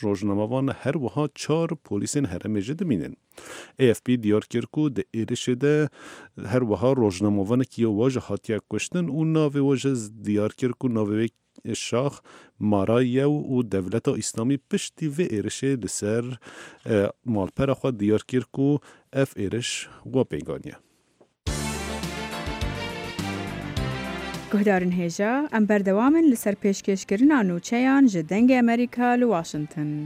روزنامه‌وان هر وها 4 پلیسین هرم جد مینن. AFP دیار کرد که ده ایرش ده هر وها روزنامه‌وان که واجه هاتیا کشتن و ناوی واجه دیار کرد که ناوی شاخ مارایو و دولت اسلامی پشتی و ایرش لسر مالپر خود دیار کرد که اف ایرش و پیگانیه. گهدارن هیجا ام بردوامن لسر پیشکشکرین آنوچهان جدنگ امریکا لواشنطن.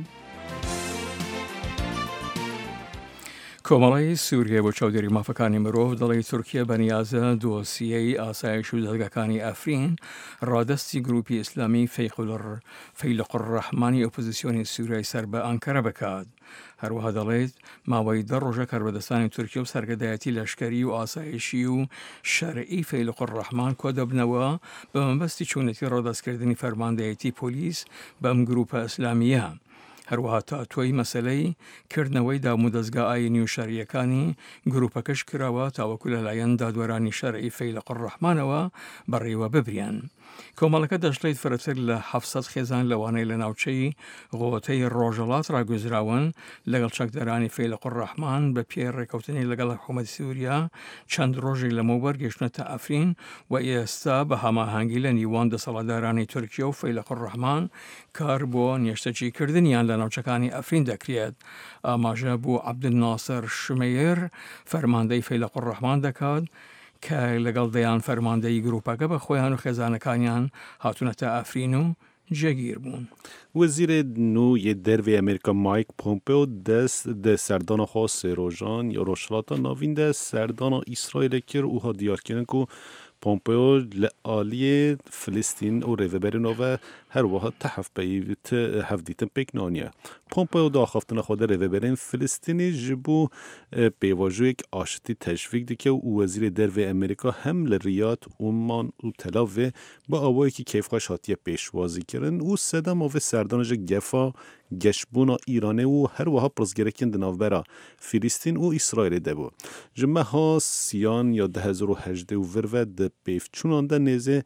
کۆمەڵی سووریا بۆ چاودێری مافەکانی مرۆڤ دەڵێ تورکیا بەنیازە دۆسیەی ئاسایش و دەرگاکانی ئەفرین ڕادەستی گروپی ئیسلامی فەیلق الرەحمانی ئۆپۆزیسیۆنی سووریای سەر بە ئەنکەرە بکات. هەروەها دەڵێت ماوەی 10 ڕۆژە کاربەدەستانی تورکیا و سەرگەدایەتی لەشکەری و ئاسایشی و شەرعی فەیلق الرەحمان کۆ دەبنەوە بە مەبەستی چوونەتی ڕادەستکردنی فەرماندەیەتی پۆلیس بەم گروپە ئیسلامیە. هەروەها تا تۆی مەسەلەی کردنەوەی دامو دەستگا ئاینی و شەریعەکانی گروپەکەش کراوە تاوەکو لەلایەن دادوەرانی شەرعی فەیلق الرەحمانەوە بەڕێوە ببریان. کۆمەڵەکە دەشڵێت فرەتر لە 700 خێزان لەوانەی لە ناوچەی غۆتەی ڕۆژەڵات ڕاگوزراون لەگەڵ چەکدەرانی فەیلق الرەحمان بە پێی ڕێکەوتنی لەگەڵ حکوومەتی سووریا چەند ڕۆژێک لەمەوبەر گەیشتنەتە ئەفرین و ئێستا بە هەماهەنگی لە نیوان دەسەڵاتدارانی تورکیا و فەیلق الرەحمان کار بۆ نیشتەجیکردنیان لە ناوچەکانی ئەفرین دەکرێت. ئاماژە بۆ عەبدولناسر شمەیر فەرماندەی فەیلق الرەحمان دەکات کە لەگەڵ دەیان فەرماندەی گروپەکە بە خۆیان و خێزانەکانیان هاتوونەتە ئەفرین و جەگیر بوون. وزیر نوی درو امریکا مایک پومپئو دست ده سردان خاص روزان یا روشلاتا ناوین ده سردان اسرائیل کر او ها دیار کردن که پومپئو لعالی فلسطین و ریوبرین و هر واحد تحف بیت هفدیتن پیکنانیه. پومپئو داخفتن خود ریوبرین فلسطینی جبو بیواجو یک آشتی تشویق دیگه و وزیر درو امریکا هم لریاد عمان و تلاوه با آوایی که کیفخواش هاتیه پیشوازی کرن و سدام و سردانج گفا گشبونا ایرانه و هر وها پرزگرکن دناوبرا فلسطین و اسرائیل دبو. جمعه ها سیان یا 2018 و ورود ده پیفچونان ده نیزه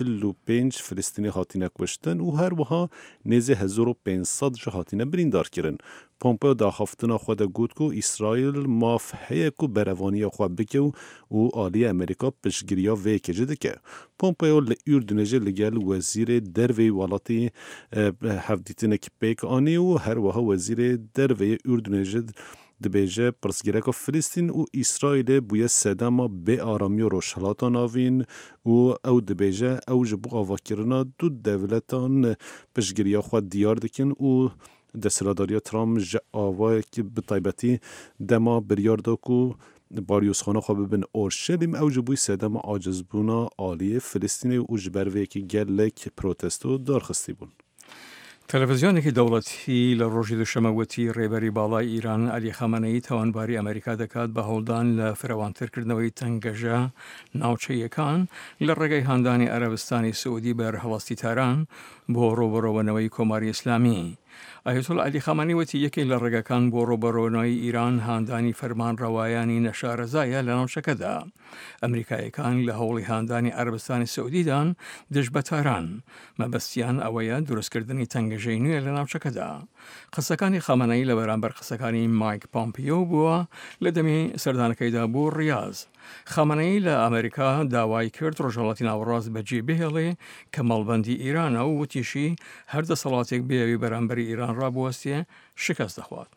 45 فلسطینی هاتینه کشتن و هر وها نیزه 1500 جه هاتینه بریندار کرن. پومپئو داخفتنا خود گوت کو اسرائیل ماف هیا کو بروانی خود بکه و آلی امریکا پشگیریا وی کجه دکه. پومپئو لأردنجه لگل وزیر دروی والاتی هفدیتنه که پیک آنی و هر وها وزیر دروی اردنجه دبیجه پرسگیرک فلسطین و اسرائیل بوی سدما به آرامی و روشهلاتا ناوین و او دبیجه او جبو آواکرنا دو دولتان پشگیریا خود دیار دکن و دستراداری ترام آوای که به طیبتی دما بریارده که باریوس خانه خواه ببین اورشلیم او جبوی سدما عاجز بونا آلی فلسطین و جبروی که گلک پروتستو دارخستی بون. تەلەڤیزیۆنێکی دەوڵەتی لە ڕۆژی دووشەمەوەتی ڕێبەری باڵای ئیران عەلی خەمەنەیی تاوانباری ئەمریکا دەکات بە هەوڵدان لە فراوانترکردنەوەی تەنگەژە ناوچەیەکان لە ڕێگەی هاندانی عەرەبستانی سعودی بەرهەڵاستی تاران بۆ ڕۆبەڕۆبوونەوەی کۆماری ئیسلامی. ئایەتۆڵا عەلی خەمەنەی وتی یەکێک لە ڕێگەکان بۆ ڕۆبەڕۆبوونەوەی ئیران هاندانی فەرمانڕەوایانی نەشارەزایە لە ناوچەکەدا. ئەمریکایەکان لە هەوڵی هاندانی عەرەبستانی سعودیدان دژ بە تاران مەبەستیان ئەوەیە دروستکردنی تەنگەژەی نوێ لە ناوچەکەدا. قسەکانی خەمەنەی لە بەرامبەر قسەکانی مایک پۆمپیۆ بووە لە دەمی سەردانەکەیدا بۆ ڕیاض. خەمەنەی لە ئەمریکا داوای کرد ڕۆژهەڵاتی ناوەڕاست بەجێ بهێڵێ کە مەڵبەندی ئیرانە و وتیشی هەر دەسەڵاتێک بێوی بەرامبەری ئیران ڕابوەستێ شکست دەخوات.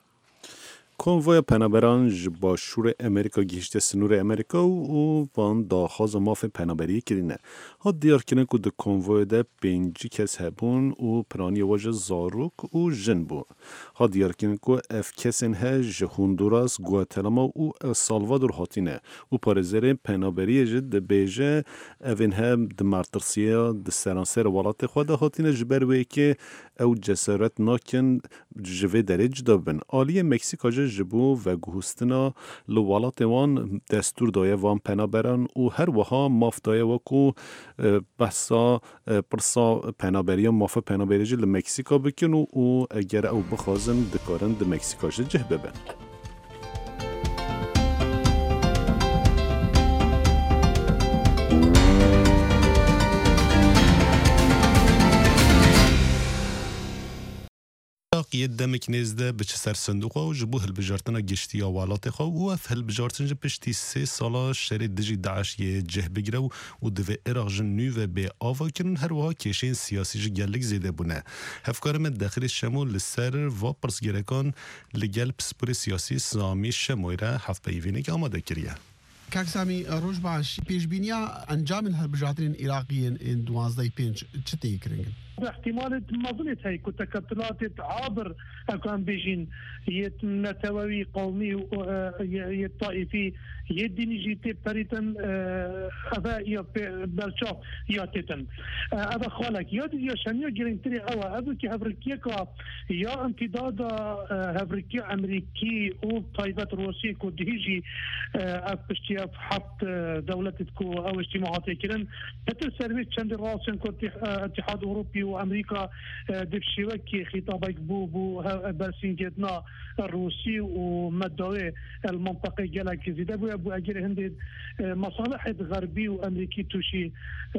کنوای پناهبران با شور امریکا گیشته سنور امریکا و وان داخواز ماف پناهبری کردنه. ها دیار کنن که ده کنوای ده 5 کس هبون و پرانی واجه زاروک و جن بو. ها دیار کنن که اف کسین ها هندوراس، گواتمالا و السالوادور هاتینه و پارزر پناهبری جد ده بیجه اوین هم ده مرترسیه ده سرانسر ولات خود هاتینه جبر وی که او جسارت ناکن جوه درج دابن. آلی مکسیکا جبو و گوهستنا لولات وان دستور دایه وان پنابران و هر وها ماف دایه وکو بحثا پرسا پنابری ماف پنابری جل مکسیکا بکن و اگر او بخوازن دکارن ده مکسیکا جه ببن. عراقی دمک نزده به سر صندوق و جبو هلبجارتنا گشتی آوالات خو و هلبجارتن جه پشتی 3 سالا شر دجی داعش یه جه بگیره و دوی عراق جنو و به آوا کرن هر وها کشین سیاسی جه گلک زیده بونه هفکار من داخل شمول لسر و پرسگرکان لگل پسپور سیاسی سامی شمویره هفت بیوینه که آماده کریه. کاک سامی روش باش پیشبینیا انجام الهلبجاتين العراقيين 12 بينج چتي كرنگن احتمال مظلت هي كتكتلات عابر كان بيجين يتنتوي قومي يطائفي يديني جيتي بريتن هذا برشاف ياتتن هذا خالك يا شنيا جرينتري او ابكي هبركيكا يا امتداد هبركي امريكي او طيبات روسي كو ديجي ابشتياف حط دولتكو او اجتماعات كرن بتر سيرفيس چند راسن كو اتحاد اوروبي وامريكا دبشيوكي خطابك بو برسينجتنا الروسي ومدوي المنطقه جالك زيد ابو اجر هند مصالح غربي وامريكي توشي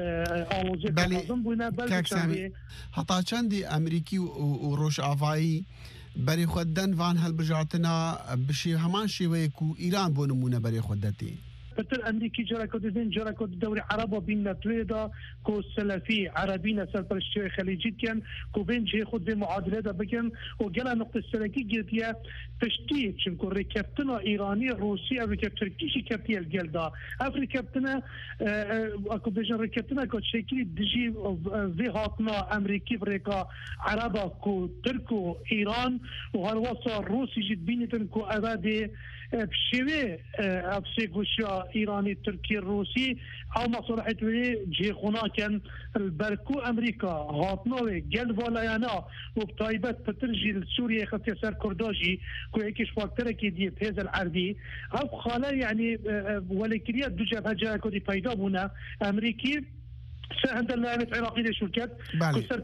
اوزك نظم بنا بل حتى چندي امريكي وروش افاي بري خدن وان هلبجاتنا بشي همان شي ويكو ايران بونمونه بري خدتي بتر امريكي جرى دوري عربه بين تويدا كو سلفي عربينا سربرشتي خليجي كان كو بين جي خد معادله دا بكن وقال نقطه السلكي قلتيا تشتيت شنكو ركبتنا ايراني روسي افريكا تركيشي كابتي الجلدا افريكا اكو بيجن ركبتنا كو شكلي دجي في هاتنا امريكي بريكا عربه كو تركو ايران وهالوصا روسي جد بينتن كو ابادي بشوي ابسيكوشا ايراني تركي الروسي او مصالحه جي خونا كان البركو امريكا هاتنوي قلب ولايانا وبطايبات بترجي سوريا خطي سر كرداجي كو هيكش فاكتور كي دي هذا العربي او خاله يعني ولكريا دو جبهه جا كودي بايدا بونا امريكي سهند اللاعب العراقي شركات كسر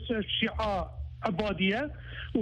الشيعة عبادية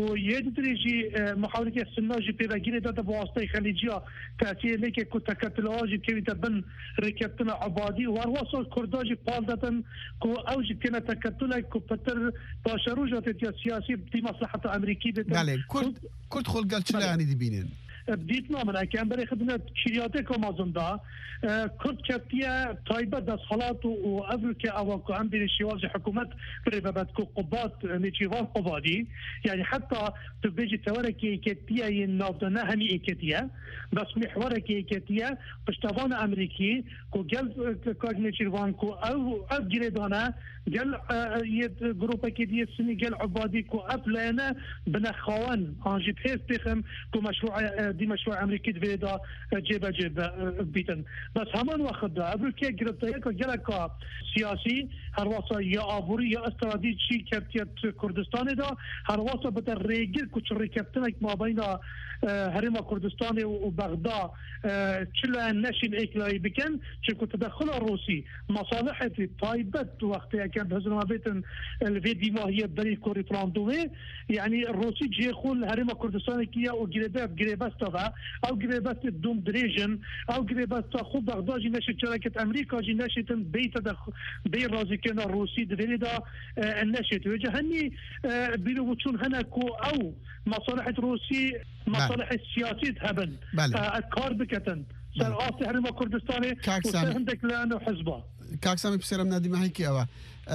ويدريجي محاولة السناجي بيراجيني داتا بواسطة خليجية تأثير لك كنت كتلاجي كيف تبن ركبتنا عبادي وارواصل كرداجي بالدتن كو أوجي كنا تكتلا كو بتر باشروجات السياسي بدي مصلحة أمريكية بله كرد خل قال شلا يعني دي بينين بديتنا من أكان بري خدمة شرياتك ومازن دا كرد كتيا طيبة داس حالات وأفريكا أو عم بين الشواز حكومات بريبابات كو قبات نتيفان قبادي يعني حتى تبيجي توركي كتيا ينافدنا هني كتيا بس محورك كتيا بشتغلنا أمريكي كو جل كاج نتيفان كو أو أجريدانا جل يد جروبا كدي السني جل عبادي كو أبلانا بنخوان أنجي بحيث بخم كو مشروع دي مشروع أمريكي فيدا جيبا بيتن بس همان وقت أمريكا جربتها جلك سياسي هرواسا يا أبوري يا استراتيجي كابتيات كردستان دا هرواسا بتريجل كوش ركبتنا ما بين هرم كردستان وبغداد كلا نشين إكلاي بكن شكو تدخل الروسي مصالح طيبت وقتها كان بهذا ما بيتن الفيديو ما هي بري كوري فراندومي يعني الروسي جي خول هرم كردستان كيا وجريبات تبع او جريبات الدوم دريجن او جريبات خو بغداد جي نشت شركه امريكا جي نشت بيت بي رازي كان الروسي دفيدا النشت وجهني بينو وتشون هناكو او مصالح روسي مصالح السياسيه هبن الكار بكتن سر اصل هرم كردستاني وعندك لانه حزبه كاك سامي بسيرة من نادي محيكي أوا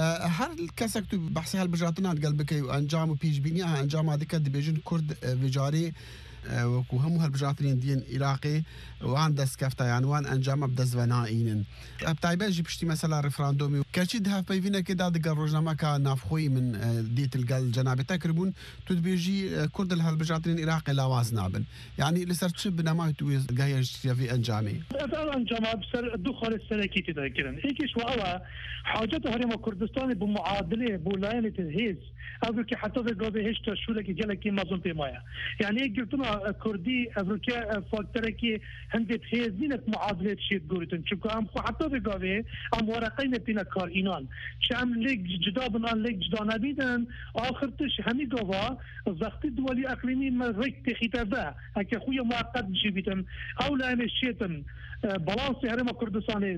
هل كسكتو بحثي هالبجراتنات قلبك وأنجام وبيج بينيها أنجام هذيك دي بيجن كرد بجاري وكو همو هالبجراتين دين عراقي وان دست كفتا يعني وان أنجام بدز ونائين بتايبه جي بشتي مثلا ريفراندومي كاشي دهاف بيفينا كده دقال روجنامه كنافخوي من ديت القل جنابي تكربون تود بيجي كرد هالبجراتين عراقي لاواز نابن يعني لسرتش بنما تويز قايش في أنجامي أنجام بسر دخل السلكي تذكرن هيك شو أوا حاجته هرم كردستان بمعادلة بولاينة الهيز أقولك حتى في قاضي هشتا شو لك جالك ما زنتي مايا يعني قلت له بيرا كردي افريقيا فاكتوركي هندي تهزينك معادله شيء قولتن شو ام حتى بقاوي ام ورقين بينا كار اينان شام ليك جدابن ان ليك جدانا بيدن اخر تش همي قوا زختي دولي اقليمي ما ريك خطابه هكا خويا معقد جيبتن او لا مشيتن بالانس هرم كردستان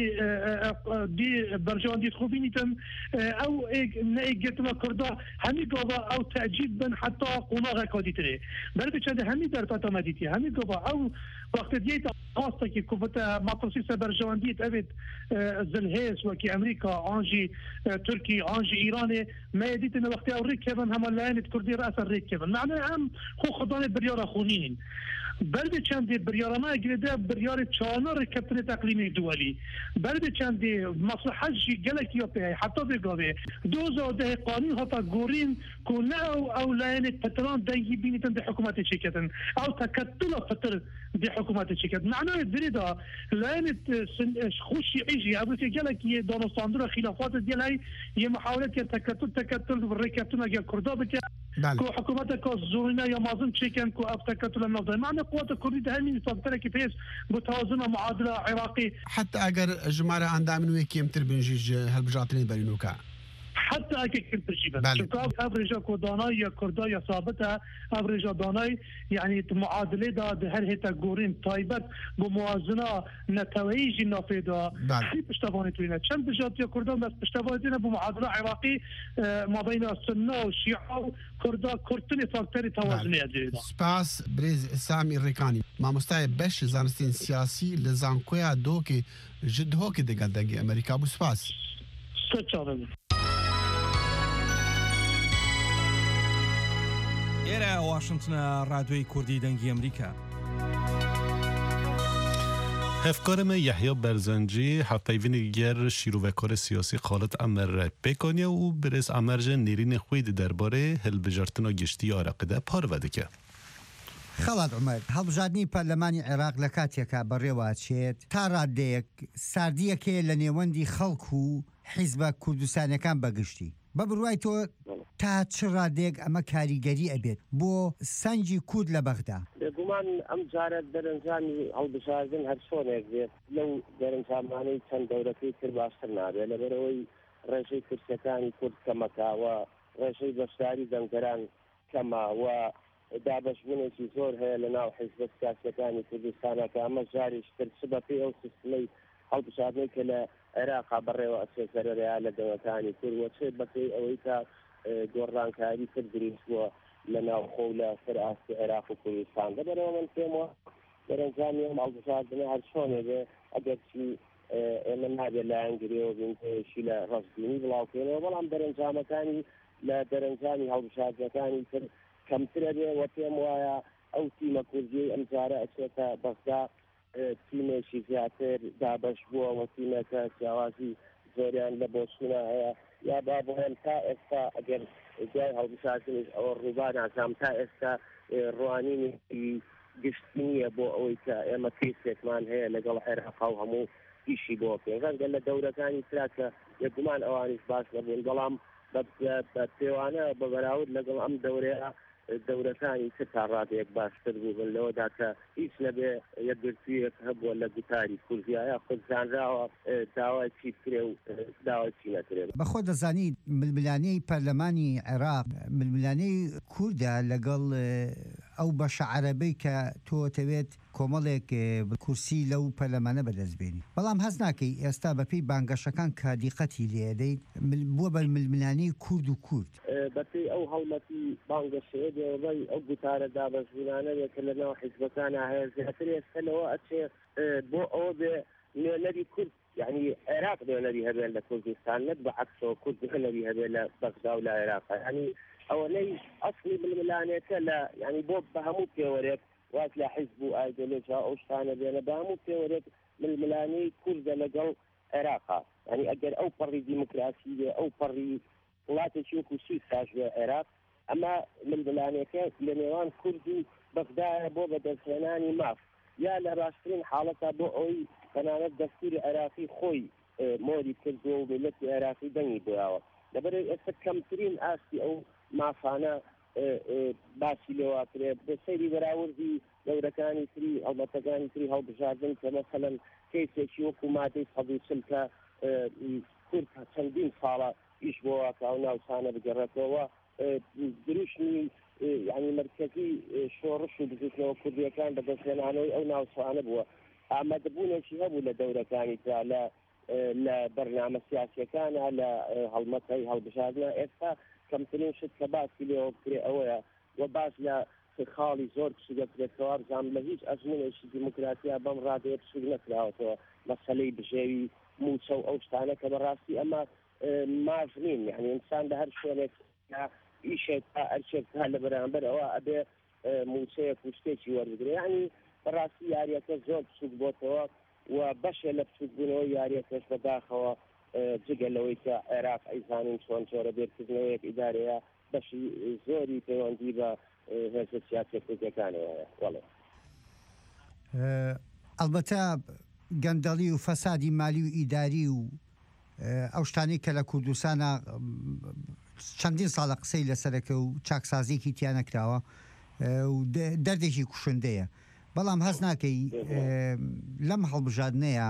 دي برجان دي خوبينيتن او نيجتنا كردا همي قوا او تعجيبا حتى قناغ كاديتري بل بچند همي در فتا مديتي همي قوا او وقت ديت خاصه كي كفتا ماتوسي برجان ديت ابد زلهيس وكي امريكا انجي تركي انجي ايراني ما يديتنا وقت او ركبن هم لان كردي راس الركبن معناها هم خو خدان بريار خونين بلد چندی بریارانه گرده بریار چهارنا رکبتن تقلیمی دوالی بلد چندی مصلحه جی گلک یا پیه حتی بگاوه 2010 قانون حتی گورین که نه او لین پتران دنگی بینیتن دی حکومت چیکتن او تکتل پتر دی حکومت چیکتن معنی دریدا لین خوشی عیجی او که گلک یه دانستاندر خلافات دیلای یه محاولت که تکتل رکبتن اگر کردا بکه که حکومت که زورنا یا مازن چیکن که اف تکتل نفذ معنی قوات الكردية هني فاكتور كيفاش متوازنة معادلة عراقي حتى أجر جمارة عندها من ويكيم تربنجيج هالبجاتين برينوكا حتى اگه كنت تجيبها شكاف افريجا كوداناي كرداي ثابتها افريجا داناي يعني معادله دا هر هتا غورين تايبت بموازنه نتويج نافذه في بشتواني توينا چند بجات يا كردان بس بشتواني بمعادله عراقي ما بين السنه والشيعه كردا كرتني فاكتور توازنيه دي سپاس بريز سامي الريكاني ما مستعي بش زانستين سياسي لزانكويا دوكي جد هوكي دقال امريكا بو سپاس ستشارل ئێرە واشنگتنە ڕادیۆی کوردی دەنگی ئەمریکا. هفکارم یحیی برزنجی هفته‌وین گر شیروکار سیاسی خالد امر بکنیه و برس امرج نیرین خوید درباره هلبجارتنا گشتی عراقده پارو که خەڵات عومەر هەڵبژاردننی پەرلەمانی عێراق لە کاتێکە بەڕێوەچێت تا ڕادەیەک ساردیەکێ لە نێوەندی خەڵک و حیزبە کوردستانەکان بەگشتی بە بڕوای تۆ تا چ ڕادێک ئەمە کاریگەری ئەبێت بۆ سەنجی کورد لە بەغدا بێگومان ئەم جارە دەرەنجامی هەڵبژاردن هەر شۆنێک بێت لەو دەرەنجامانەی چەند دەورەکەی تر باشتر نابێت لەبەرەوەی ڕێژەی کورسەکانی کورد کەمەکاوە ڕێژەی بەشداری دەنگەران کەماوە دابەشبوونێکی زۆر هەیە لە ناو حیزبە سیاسیەکانی کوردستانە کە ئەمە جاریشتر چ بەپێی ئەو سیستەمەی هەڵبژاردنەی کە لە عێراقا بەڕێوە ئەسێسەرەرەیە لە دەوڵەتانی کورد وەچێ بەپێی ئەوەی تا گۆڕانکاری تر دروستبووە لە ناوخۆ و لە سەرئاستی عێراق و کوردستان لەبەرەوە من پێمەوە دەرەنجامی ئەم هەڵبژاردنە هەر شۆنێ بێ ئەگەر چی ئێمە نابێت لایەنگرێەوە بینشی لە ڕەشببینی بڵاوکەێنەوە بەڵام دەرەنجامەکانی لە دەرەنجامی هەڵبژاردنەکانی تر کەمترە بێ وە پێم وایە ئەو تیمە کوردیەی ئەم جارە ئەچێتە بەغدا تیمێکی زیاتر دابەش بووە وە تیمەکە جیاوازی زۆریان لە بۆچوونە هەیە یا با بۆیان تا ئێستا ئەگەر دوای هەڵبژاردنش ئەوە ڕووبا نازام تا ئێستا ڕوانینی گشتی نییە بۆ ئەوەی کە ئێمە کەیسێکمان هەیە لەگەڵ عێراقا و هەموو ئیشی بۆ پێغەنگە لە دەورەکانی ترا کە یەکگومان ئەوانیش باش نەبوون بەڵام بە پێوانە بە بەراورد لەگەڵ ئەم دەورەیە دەورەکانی تر تا ڕادێک باشتر بووبن لەوەدا کە هیچ نەبێ یەکگرتوویەک هەبووە لە گوتاری کورزیایە خودزانراوە داوای چی کرێ و داوای چی نەکرێت بەخۆ دەزانی ململانەی پەرلەمانی عێراق ململانەی کووردە لەگەڵ ئەو بەشە عەرەبەی کە تۆ دەوێت کۆمەڵێک کورسی لەو پەرلەمانە بەدەستبێنی بەڵام هەز ناکەی ئێستا بەپێی بانگەشەکان کە دیقەتی لێدەیت بووە بە ململانەی کورد و کورد بەپێی ئەو هەوڵەتی بانگەشەیە دێوەی ئەو گوتارە دابەشبوونانە بێت کە لەناو حیزبەکانە هەیە زیاتر ئێستا لەوە ئەچێ بۆ ئەوە بێ نوێنەری کورد یعنی عێراق نوێنەری هەبێت لە کوردستان نەک بەعەکسەوە کورد نوێنەری هەبێت لە بەغدا و لە عێراق ینی ئەوەنەی ئەسڵی ململانێتە لە ینی بۆ بە هەموو پێوەرێک واز لە حیزب و ئایدۆلۆژیا ئەو شتانە بێنە بە هەموو پێوەرێک ململانەی کوردە لەگەڵ عێراقا ینی ئەگەر ئەو پەڕی دیموکراسی بێ ئەو پەڕی وڵاتێکی وەکو سویس ساژوێ عێراق ئەمە ململانەکە لە نێوان کورد و بەغدایە بۆ بەدەستهێنانی ماف یا لە ڕاستترین حاڵەتە بۆ ئەوەی تەنانەت دەستوری عێراقی خۆی مۆری کردووە و ملەتی عێراقی دەنگی بۆیاوە لەبەرەوەی ئێستا کەمترین ئاستی ئەو مافانە باسی لێواکرێت بە سەیری بەراوردی دەورەکانی تری هەڵبەتەکانی تری هەڵبژاردن کە مەسەلەن کەیسێکی وەکو مادەی 140 کە کورد چەندین ساڵە ئیش بۆوە کە ئەو ناوچانە بگەڕێتەوە دروشتنی یعنی مرکزی شۆڕش و بزوتنەوە کوردیەکان بەدەستهێنانەوەی ئەو ناوچانە بووە ئامادەبوونێکی هەبوو لە دەورەکانی ترا لە بەرنامە سیاسیەکانە لە هەڵمەتەی هەڵبژاردنە ئێستا کەمترین شت کە باسی لێەوە بکرێ ئەوەیە و باس لە خاڵی زۆر پشت دەکرێتەوە بزانم لە هیچ ئەزمونێکی دیموکراتیا بەم ڕادەیە پشت نەکراوەتەوە مەسەلەی بژێوی موچە و ئەو شتانە کە بەڕاستی ئەمە ماژ نین یعنی ئینسان لە هەر شوێنێک ئیشێک تا ئەرچێک تا لە بەرامبەر ئەوە ئەبێ موچەیەک و شتێکی وەربگرێ یعنی بەڕاستی یاریەکە زۆر بچووک بۆتەوە و بەشێ لە بچووکبوونەوەی یاریەکەش بەداخەوە جگە لەوەی کە عێراق ئەیزانین چۆن جۆرە بێرکردنەوەیەک ئیدارەیە بەشی زۆری پەیوەندی بە هێزە سیاسی کوردیەکانەوە وەڵێ ئەلبەتە گەندەڵی و فەسادی مالی و ئیداری و ئەو شتانی کە لە کوردستانە چەندین ساڵە قسەی لەسەرەکە و چاکسازیێکی تیا نەکراوە و دەردێکی کوشندەیە بەڵام هەز ناکەی لەم هەڵبژاردنەیە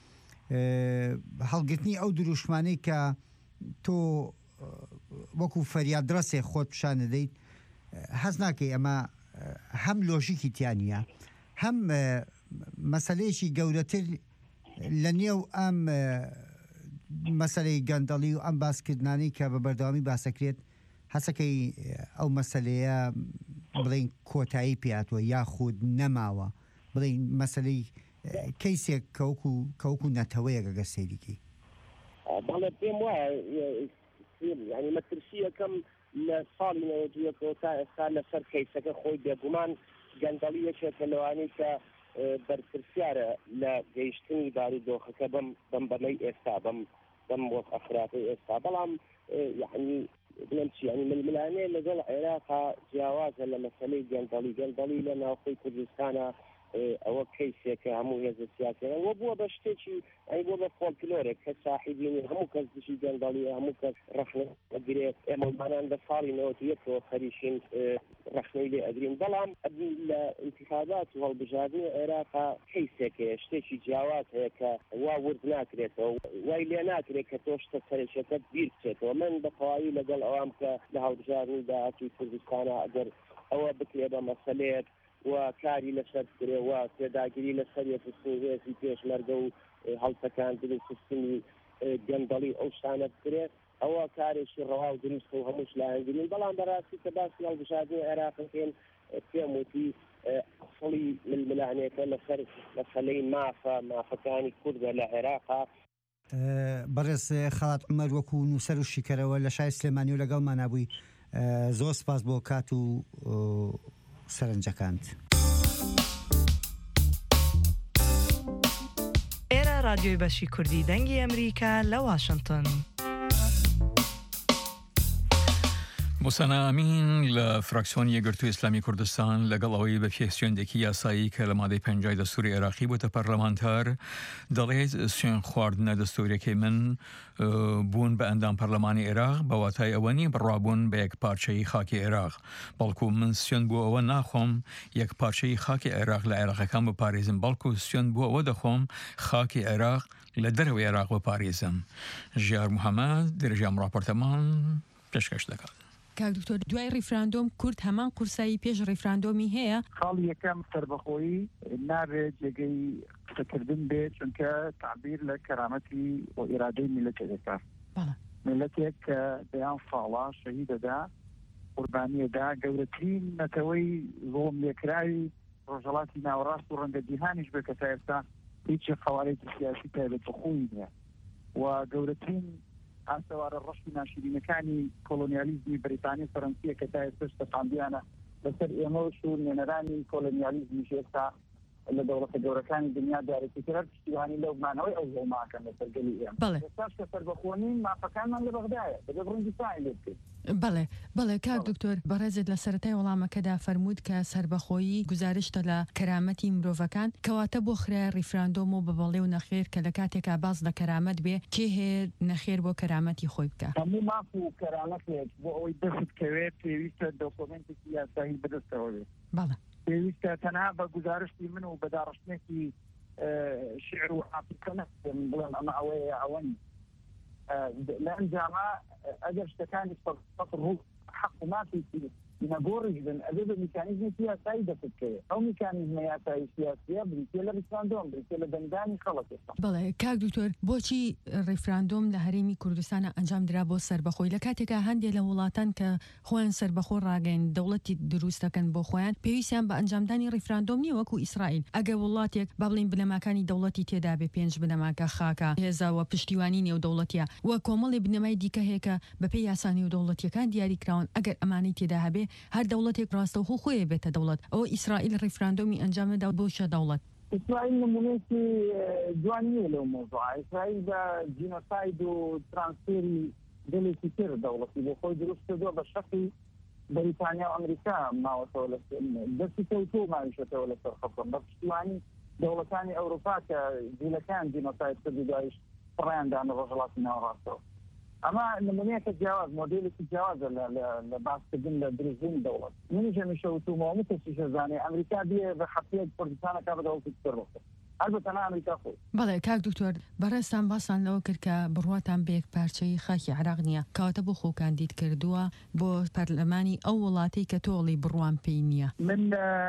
هەڵگرتنی ئەو دروشمانەی کە تۆ وەکو فەریادڕەسێ خۆت پیشان دەدەیت هەز ناکەی ئەمە هەم لۆژیکی تیانە هەم مەسەلەیەکی گەورەتر لە نێو ئەم مەسەلەی گەندەڵی و ئەم باسکردنانی کە بە بەردەوامی باسەکرێت هەسەکەی ئەو مەسەلەیە بڵین کۆتایی پێاتوە یاخود نەماوە بڵین مەسەلەی کەیسێک کەوکو نەتەوەیە گەگە سەیریکی بەڵێ پێم وایە ینی مەترسی یەکەم لە ساڵی 91 تا ئێستا لەسەر کەیسەکە خۆی بێگومان گەندەڵی یەکێکە لەوانەی کە بەرپرسیارە لە گەیشتنی بارودۆخەکە بەم بەمەی ئێستا بەم وەک ئەفراتی ئێستا بەڵام یعنی بڵێم چی ینی ململانەیە لەگەڵ عێراقا جیاوازە لە مەسەلەی گەندەڵی لە ناوخۆی کوردستانە ئەوە کەیسێکە هەموو هێزە سیاسیەکە وە بووە بە شتێکی ئەی بۆ بە فۆلکلۆرێک کە ساحیبینی هەموو کەس دشی گەندەڵی هەموو کەس ڕەخنە ئەگرێت ئێمەمانان لە ساڵی 91ەوە خەریشین ڕەخنەی لێ ئەگرین بەڵام لە انتخابات و هەڵبژاردنی عێراقا کەیسێکەیە شتێکی جیاواز هەیە کە وا ورد ناکرێتەوە وای لێ ناکرێت کە تۆ شتە سەرچێتت بیر بچێتەوە من بە تەواوی لەگەڵ ئەوام کە لە هەڵبژاردننی داهاتووی کوردستانە ئەگەر ئەوە بکرێ بە مەسەلەیەک و کاری لەسەر کرێ و پێداگیری لەسەر یەکسێزی پێشمەرگە و هەڵسەکاندن و سیستمی گەندەڵی ئەو شتانە بکرێت ئەوە کارێکی ڕەوا و دروست و هەمووش لایەنگرین بەڵام بەڕاستی کە باسی هەڵبژاردنی عێراقەکەین پێم وتی ئەسڵی ململانێکە لەسەر مەسەلەی مافەکانی کوردە لە عێراقا بەڕێز خەڵات عومەر وەکو نووسەر و شیکەرەوە لە شای سلێمانی و لەگەڵمان نابووی زۆر سپاس بۆ کات و سەرنجەکانت. ئێرە رادیۆی بەشی کوردی دەنگی ئەمریکا لە واشنگتن. موسەنا ئەمین لە فراکسیۆنی یەکگرتووی ئیسلامی کوردستان لەگەڵ ئەوەی بە پێشێندێکی یاسایی کە لە مادەی 50 دەستوری عێراقی بووتە پەرلەمانتار دەڵێت سوێن خواردنە دەستوریەکەی من بوون بە ئەندام پەرلەمانی عێراق بە واتای ئەوە نی بڕابوون بە یەک پارچەی خاکی عێراق بەڵکو من سوێن بۆ ئەوە ناخۆم یەک پارچەی خاکی عێراق لە عێراقەکان بپارێزم بەڵکو سوێن بۆ ئەوە دەخۆم خاکی عێراق لە دەرەوەی عێراق بپارێزم. ژیار موحەممەد درێژام ڕاپۆرتەمان پێشکەش دەکات. کاک دکتۆر دوای ڕیفراندۆم کورد هەمان قورسایی پێش ڕیفراندۆمی هەیە خاڵی یەکەم سەربەخۆیی نابێت جێگەی قسەکردن بێت چونکە تعبیر لە کەرامەتی و ئیرادەی میلەتێک دەکات میلەتێک کە دەیان ساڵا شەهیدەدا قوربانیەدا گەورەترین نەتەوەی زۆڵم لێکراوی ڕۆژهەڵاتی ناوەڕاست و ڕەنگە جیهانیش بێت کە تا ئێستا هیچی خەوارێکی سیاسی تایبەت بەخۆی نییە و گەورەترین ئاسەوارە ڕەشی ناشرینەکانی کۆلۆنیالیزمی بریتانی فەرەنسیە کە تا ئێستا شتەقاندیانە لەسەر ئێمەش و نێنەرانی کۆلۆنیالیزمی ئێستا لە دەوڵەتە گەورەکانی دنیا دارێکیتر پشتیوانی لەومانەوەی ئەو زۆڵماکەن لەسەر گەلی ئێمە ئێستاش کە سەربەخۆنین مافەکانمان لە بەغدایە دەبێت ڕوونی سای لێ بکەیت بەڵێ کاک دکتۆر بەڕێزت لە سەرەتای وەڵامەکەدا فەرموود کە سربەخۆیی گزارشتە لە کەرامەتی مرۆڤەکان کەواتە بۆ خرای ڕیفراندۆم و بەبەڵێ و نەخێر کە لە کاتێکا باز لە کەرامەت بێ کێ هەیە نەخێر بۆ کەرامەتی خۆی بکە هەموو ماف و کەرامەتێک بۆ ئەوەی دەستکەوێت پێویستە دۆکۆمنتێکی یاسایی بەدەستەوە بێت پێویستە تەنها بە گزارشتی من و بەداڕشتێکی شعر و عاتیقە نەکەم بڵێم ئەمە ئەوەیە ئەوەنی لە ئەنجامە ئەگەر شتەکانی فقط ڕوو حق و مافێکی نەگۆڕیش بن ئەبێ بە میکانیزمێکی یاسایی دەستکەوێت ئەو میکانیزمە یاسایی سیاسیە بریتێ لە ریفراندۆم بریتێ لە دەنگدانی خەڵک. بەڵێ کاک دکتۆر بۆچی ریفراندۆم لە هەرێمی کوردستانە ئەنجام درا بۆ سربەخۆی لە کاتێکا هەندێک لە وڵاتان کە خۆیان سربەخۆ ڕاگەین دەوڵەتی دروست دەکەن بۆ خۆیان پێویستیان بە ئەنجامدانی ریفراندۆم نیە وەکو ئیسرائیل ئەگە وڵاتێک با بڵین بنەماکانی دەوڵەتی تێدا بێ 5 بنەماکە خاکە هێزاوە پشتیوانی نێو دەوڵەتیە وە کۆمەڵی بنەمای دیکە هەیە کە بەپێی یاسانی و دەوڵەتیەکان دیاریکراون ئەگەر ئەمانەی تێدا هەبێ هەر دەوڵەتێک ڕاستەوخۆ خۆیە بێتە دەوڵەت ئەوە ئیسرائیل ریفراندۆمی ئەنجام نەدا بۆ شە دەوڵەت. ئیسرائیل نمونەیەکی جوان نییە لەو مۆزوعە. ئیسرائیل بە جینۆساید و ترانسفێری گەلێکی تر دەوڵەتی بۆ خۆی دروست کردووە بە شەقی بەریتانیا و ئەمریکا ماوەتەوە لە دەستی کەوتۆ ماویشێتەوە لەسەر خەڵکم بە پشتیوانی دەوڵەتانی ئەوروپا کە جیلەکان جینۆساید کردی دوایش پڕیاندانە ڕۆژهەڵاتی ناوەڕاستەوە. ئەمە نمونەیەکە جیاواز مۆدێلێکی جیاوازە لە باسکردن لە دروستبوونی دەوڵەت. منیش هەمیشە وتوومەوە کەسیشە زانێ ئەمریکا بێ بە حەفەیەک کوردستانەکە بە دەوڵەتی تر ڕۆکە البته نه ئەمریکا خۆی. بەڵێ کاک دکتۆر بەڕێستان باسان لەوە کرد کە بڕواتان بە یەک پارچەی خاکی عێراق نییە کەواتە بۆ خۆکان دیت کردووە بۆ پەرلەمانی ئەو وڵاتەی کە تۆڵی بڕوان پێی نییە. من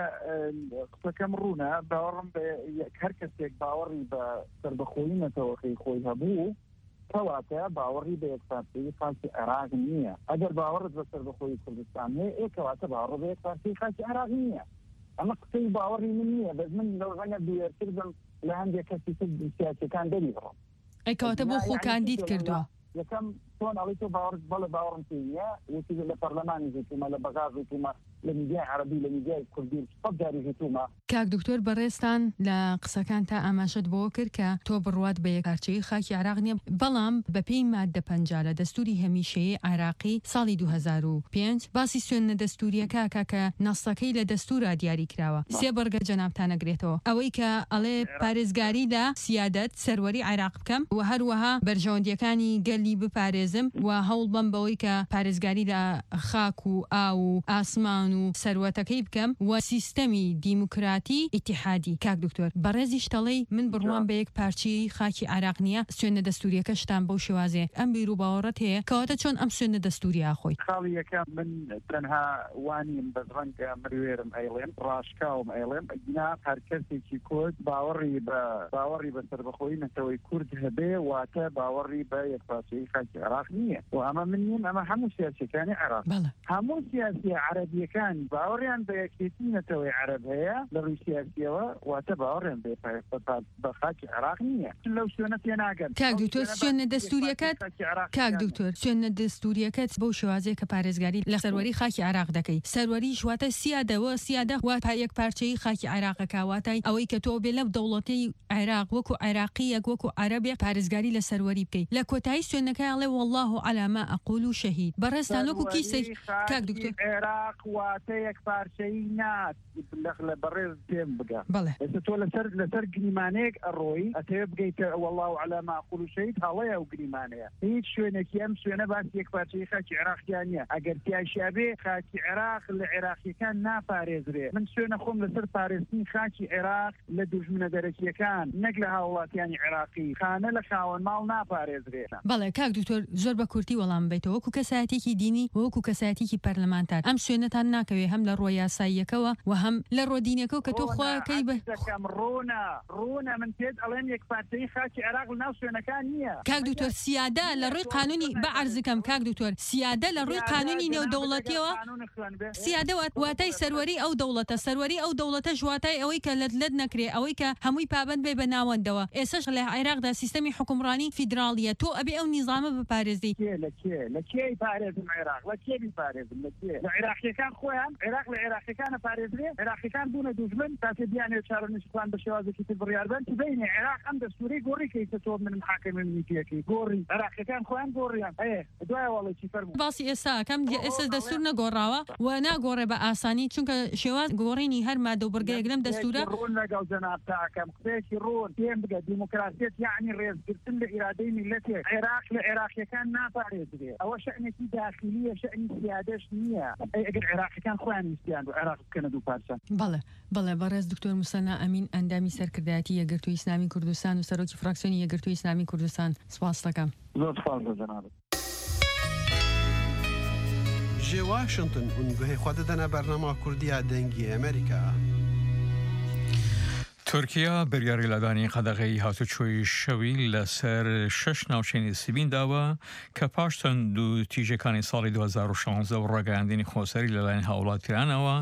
قسەکەم ڕوونە باوەڕم بە هەر کەسێک باوەڕی بە سەربەخۆیی نەتەوەخی خۆی هەبوو کەواتە باوەڕی بە یەک پارچەی خاکی عێراق نییە. ئەگەر باوەڕت بە سەربەخۆیی کوردستان هەیە کەواتە باوەڕ بە یەک پارچەی خاکی عێراق نییە. ئەمە قسەی باوەڕی من نییە بەس من لەوڕەنە دوێرکردم لە هەندێک کەسی سیاسەکان دەری بڕۆم. ئەیکەواتە بۆ خۆکان دیت کردووە. یەکەم تۆن ئەڵی تۆ باوەڕ بەڵێ باوەڕم پێی نییە یەکی لە پەرلەمانی زیتومە لە بەغاز زیتومە لە میدیای عەرەبی لە میدیای کوردی سەد جاری زیتومە. کاک دکتۆر بەڕێستان لە قسەکان تا ئاماژەت بۆ کرد کە تۆ بڕوات بە یەک پارچەی خاکی عێراق نییە بەڵام بەپێی ماددە 50 لە دەستوری هەمیشەیی عێراقی ساڵی 2005 باسی سوێنە دەستوریەکە کە نەسەکەی لە دەستورا دیاری کراوە. سێ بەرگە جەنابتانەگرێتەوە ئەوەی کە ئەڵێ پارێزگاری لە سیادەت سەروەری عێراق بکەم و هەروەها بەرژەوەندیەکانی گەلی بپارێزم و هەوڵ بەم بەوەی کە پارێزگاری لە خاک و ئاو و ئاسمان و سەروەتەکەی بکەم و سیستەمی دیموکراتی ئیتیحادی. کاک دکتۆر بەڕێزیش دەڵێ من بڕوان بە یەک پارچەی خاکی عێراق نییە سوێنە دەستوریەکە شتان بەو شێوازێ ئەم بیر و باوەڕەت هەیە کەواتە چۆن ئەم سوێنە دەستوریە خۆی. خاڵی یەکەم من تەنها وانیم بە ڕەنگە مروێرم ئەیڵێم ڕاشکاوم ئەیڵێم ئەگینا هەر کەسێکی کورد باوەڕی بە سەربەخۆیی نەتەوەی کورد هەبێ واتە باوەڕی بە یەک پارچەی خاکی عێراق نییە و ئەمە من نیم ئەمە هەموو سیاسەکانی عێراق هەموو سیاسی عەرەبیەکان باوەڕیان بە یەکێتی نەتەوەی عەرەب هەیە لە ڕووی سیاسیەوە واتە باوەڕیان بە خاکی عێراق نییە لەو شوێنە پێ ناگەن. کاک دکتۆر سوێنە دەستوریەکەت کاک دکتۆر سوێنە دەستوریەکەت بەو شێوازەیە کە پارێزگاری لە سەروەری خاکی عێراق دەکەی سەروەری واتە سیادەوە سیادە وات یەک پارچەی خاکی عێراقەکە واتای ئەوەی کە تۆ بێ لە دەوڵەتی عێراق وەکو عێراقیەک وەکو عەرەبێک پارێزگاری لە سەروەری بکەیت لە کۆتایی سوێنەکە ئەڵێ والله على ما أقول شهید. بەڕێستان وەکو کیسەی کاک دکتۆر عێراق واتە یەک پارچەی نات لە بەڕێز پێم بگە تۆ لەسەر گریمانەیەک ئەڕۆی ئەتەوێ بگەیتە والله على ما أقول شهید هەڵەیە و گریمانەیە هیچ شوێنێکی ئەم شوێنە باس یەک پارچەی خاکی عێراقیان نییە ئەگەر تیاشابێ خاکی عێراق لە عێراقیەکان ناپارێزرێ من شوێنە خۆم لەسەر پارێزنی خاکی عێراق لە دوژمنە دەرەکیەکان نەک لە هاوڵاتیانی عێراقی خانە لە خاوەن ماڵ ناپارێزرێ. بەڵێ کاک دکتۆر زۆر بە کورتی وەڵام بێتەوە وەکو کەسایەتێکی دینی وەکو کەسایەتێکی پەرلەمانتار ئەم سوێنەتان ناکەوێ هەم لە ڕۆ یاساییەکەوە و هەم لە ڕۆ دینەکە و کە تۆ خواکەی بە ڕوونە من پێت ئەڵێم یەک پارچەی خاکی عێراق لە ناو سوێنەکان نییە. کاک دکتۆر سیادە لە ڕووی قانونی بە عەرزەکەم کاک دکتۆر سیادە لە ڕووی قانونی نێودەوڵەتیەوە سیادە واتای سەروەری ئەو دەوڵەتە سەروەری ئەو دەوڵەتە ژواتای ئەوەی کە لەت نەکرێ ئەوەی کە هەمووی پابند بێ بە ناوەندەوە ئێسش لە عێراقدا سیستەمی حکومڕانی فیدراڵیە تۆ ئەبێ ئەو نیزامە بپارێزی لە کێی پارێزم عێراق لە کێ پارێزم لە عێراقیەکان خۆ خۆیان عێراق لە عێراقیەکانە پارێزرێ عێراقیەکان بوونە دوژمن تاکە بیانێ چارەنووسان بە شێوازێکی تر بڕیاربن بینێ عێراق ئەم دەستوری گۆڕی کەیتە تۆ من محاکمە نیتیەکەی گۆڕی عێراقیەکان خۆیان گۆڕیان دوای وەڵێکی فەرموو باسی ئێساکەم ئێستا دەستور نەگۆڕاوە و ناگۆڕێ بە ئاسانی چونکە شێواز گۆڕینی هەر مادە و بڕگەیەک لەم دەستورە ڕۆن لەگەڵ جەنابتاکەم قسێکی ڕۆن پێم بگە دیموکراسیەت یعنی ڕێزگرتن لە ئیرادەی میلەتێ عێراق لە عێراقیەکان ناپارێزرێ ئەوە شەئنێکی داخلیە شەئنی سیادەش نییە ئەگەر عێراقیەکان خۆیان ویستیان بۆ عێراق بکەنە دوو پارچە بەڵێ بەڕێز دکتۆر موسەنا ئەمین ئەندامی سەرکردایەتی یەکگرتووی ئیسلامی کوردستان و سەرۆکی فراکسیۆنی یەکگرتووی ئیسلامی کوردستان سپاس دەکەم. زۆر سپاس جەناب. جێ واشنگتن هون گوهی خوا دەدەنە بەرنامە کوردیە دەنگی ئەمریکا. تورکیا بریاری لەدانی قەدەغەی هاتوچۆی شەوی لەسەر 6 ناوچەی سیبین داوە کە پاش چەند و تیژەکانی ساڵی 2016 و ڕاگەیاندنی خۆسەری لەلایەن هاوڵاتیانەوە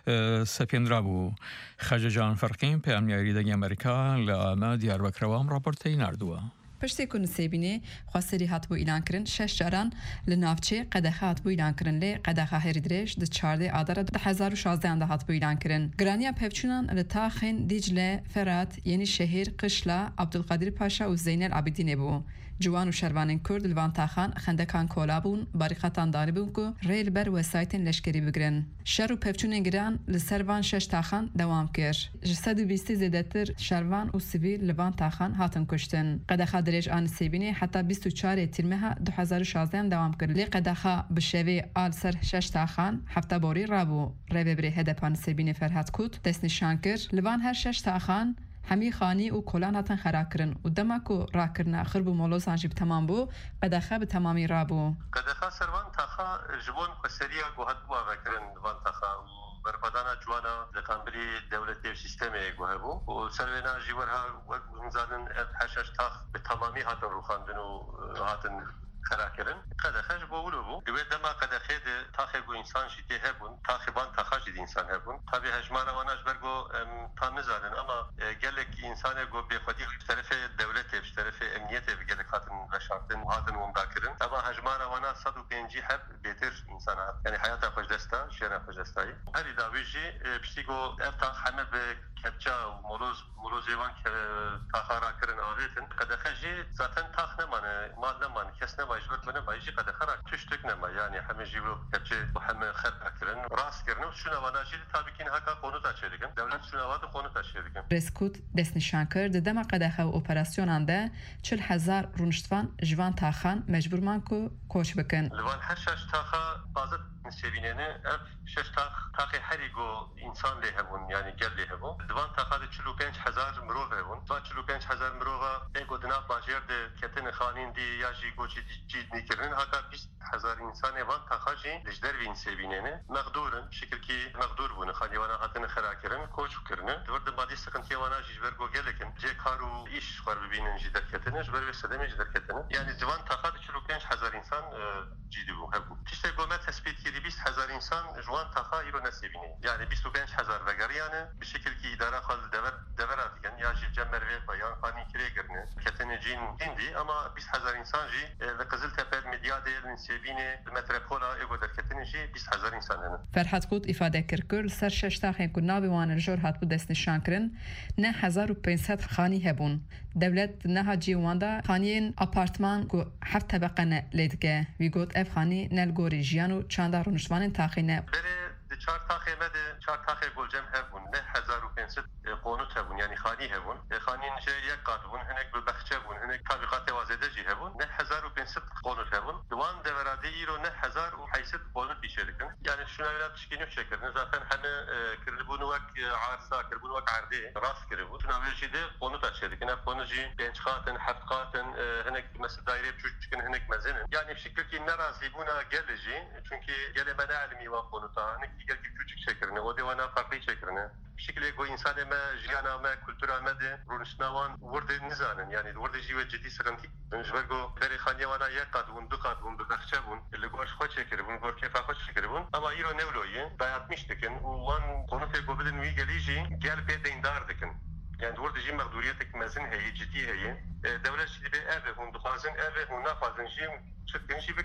سەپێنرا بوو. خەجەجان فەرقین پەیامنیاری دەنگی ئەمریکا لە ئەمە دیاربەکرەوە ڕاپۆرتەی نردووە. پشتی کو نسێبینێ خواستری هاتبوو ئیلانکردن 6 جاران لە ناوچێ قەدەخە هاتبوو ئیلانکردن لێ قەدەخە هێری درێژ د 14 ئادارە 2016 دا هاتبوو ئیلانکردن گرانیا پێچونان لە تاخین دیجلێ فەرات یعنی شەهیر قشلا عەبدولقادیر پاشا و زەینەل عابدینێ بوو. جوان و شەروانین کورد لەوان تاخان خەندەکان کۆلا بوون باریقەتان داری بوون و ڕێل بەر وەسایتên leşkerî بگرن. شەر و پێچونên giran li ser van 6 taxan dewam kir. Ji 120 zêdetir şervan û sivîl li van taxan hatin kuştin. Qedexa dirêj an Sêbînê heta 24 tîrmeha 2016 dewam kir. Lê qedexa bi şevê al ser 6 taxan hefta borî rabû. Rêveberê HDP Sêbînê Ferhat Kut destnîşan kir. Li van her 6 taxan هەمی خانی و کۆلان هاتن خەراکردن و دەماک و ڕاکردنا خرب و مۆلۆزان جی بتەمام بوو قەدەخە بە تەمامی ڕابوو. قەدەخە سەروان تاخا ji bon xweseriya guhat bû vekirin van taxa û berxwedana ciwana li Kambirê dewletê sistemê guhebû û servêna jî werha wek zanin ev her şeş tax bi temamî hatin rûxandin û hatin خراکردن قدخش بولو بو دوی دما قدخه ده تاخه گو انسان شیته هبون تاخه بان تاخش دی انسان هبون طبی هجمار واناش برگو تامزادن اما گلک انسان گو به خودی طرف دولت به طرف امنیت به گلک هاتن رشارتن هاتن ومداکرن اما هجمار وانا 105 هب بهتر انسان یعنی حیات خوش دستا شهر خوش دستایی هر داویجی پشتیگو افتا همه به کپچا و مولوز ایوان که تاخارا کرن آویتن قدخه جی zaten تاخ نمانه مال نمانه کس نمانه مجبور منه بايجي قد خرج تشتك نما يعني هم يجيبوا كبشي وهم خرب اكرن راس كرنو شنو وانا جيل تابكين هكا قانون تشريكن دولت شنو واد قانون تشريكن رسکوت دست نشان کرد دما قدخه و اپراسیونان ده 40000 رونشتوان جوان تاخان مجبور مان کو کوش بکن لوان هر شش تاخا بازت نسيبينه اف شش تاخ هريگو انسان له هبون يعني گل له هبون دوان تاخا 45000 مرو هبون 45000 مرو اگو دنا باجر ده کتن خانین دی یا جی گوچی جید میکردن هاتا 20000 انسان وان تاخاجی لجدر وین سیبینه مقدورن شکل کی مقدور بونه خالی وانا هاتن خراکرن کوچ کرنه ورد مادی سکنتی وانا جبرگو گلکن جه کارو ایش خور ببینن جدر کتنه جبر وسدم جدر کتنه یعنی دوان تاخا 45000 انسان جدی بو هبو تشته گومت تثبیت کی 20000 انسان جوان تاخا ایرو نسیبینه یعنی 25000 وگریانه به شکل کی اداره خال دورات یعنی یا جمر و یا خانی کریگرنه کتنه جین دندی اما 20000 انسان جی لقزل تپل مدیاده لنسیبینه المتروپولا ایگو درکتنه جی 20000 انسان هنه فرحت قوت ifade کرد سر 6 تاخین کو ناوی وان جور هات بو دست نشان کرن نه 1500 خانی هبون دولت نه هاجی واندا خانین آپارتمان کو هفت طبقه نه لیدگه وی گوت اف خانی نل گوری جیانو چاندا رونشوان تاخینه چهار تاخه مده چهار تاخه گلجم هبون نه 1500 قانوت هبون یعنی خانی هبون خانی نشه یک قادبون هنک به بخچه بون هنک طبقات وازده جی هبون نه 1500 قانوت هبون دوان دورادی ایرو نه 1800 قانوت بیشترکن یعنی شون اولاد تشکینو شکرن zaten همه کربون وک عارسا کربون وک عرده راس کربون شون اول جیده قانوت اشترکن قانوت جی بنچ خاتن حد خاتن هنک مثل دایره بچکن هنک مزنن yani bir şekilde ki narazı buna geleceği çünkü gelemene alimi ve konuta هنك diğer küçük şekerini o devana farklı şekerini bir şekilde go insan eme jiyana eme kültür eme de runşnavan vurdu nizanen yani vurdu jive ciddi sıkıntı jbergo beri khaniye wana ya qadun du qadun du baxchabun اللي goş xoç şekerini gor kefa xoç şekerini ama iro nevloyi dayatmıştıkın ulan konu te gobedin wi gelici gel pe dindardıkın yani vurdu jim mağduriyetek mezin heyi ciddi heyi devlet şimdi be ev hun dukhazın ev hun nafazın jim çıkın şi bikin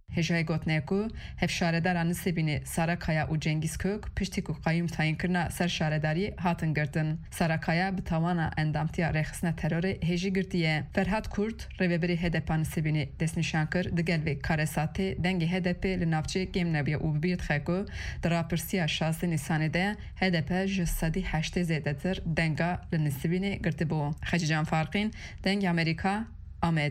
هجای گوتنکو هف شارداران نسبینه ساراکایا و جنگیز کوک پشتی کو قایم تاین کرنا سر شارداری هاتن گردن. ساراکایا به توانا اندامتیا رخصنا ترور هجی گرتیه. فرهاد کورد رویبری هدپان نسبینه دست نشان کر دگل و کارساته دنگ هدپ لنافچه گیم نبیا و بیرد خاکو در راپرسیا 16 نیسان ده هدپ جسدی 8 زیاده تر دنگا لنسبینه گرته بو. خجیجان فارقین دنگ امریکا آمد.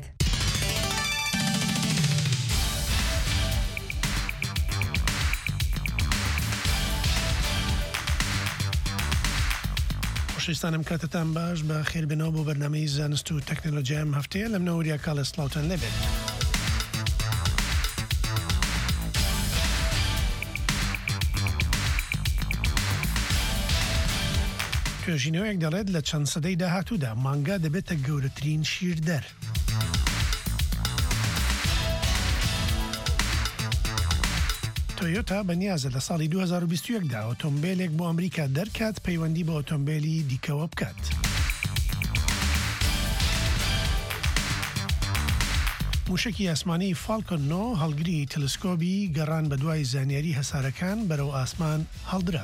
خۆشەویستانم کاتتان باش بە خێربێنەوە بۆ بەرنامەی زانست و تەکنۆلۆژیام هەفتەیە لەم نەوەریا کاڵە سلااوتان لەبێت. توێژینەوەیەک دەڵێت لە چەند سەدەی داهاتوودا مانگا دەبێتە گەورەترین شیردەر. تۆیۆتا بەنیازە لە ساڵی 2021دا ئۆتۆمبیلێک بۆ ئەمریکا دەرکات پەیوەندی بە ئۆتۆمبیلی دیکەوە بکات. موشکی ئاسمانی فالکۆن 9 هەڵگری تەلسکۆبی گەڕان بە دوای زانیاری هەسارەکان بەرەو ئاسمان هەڵدرا.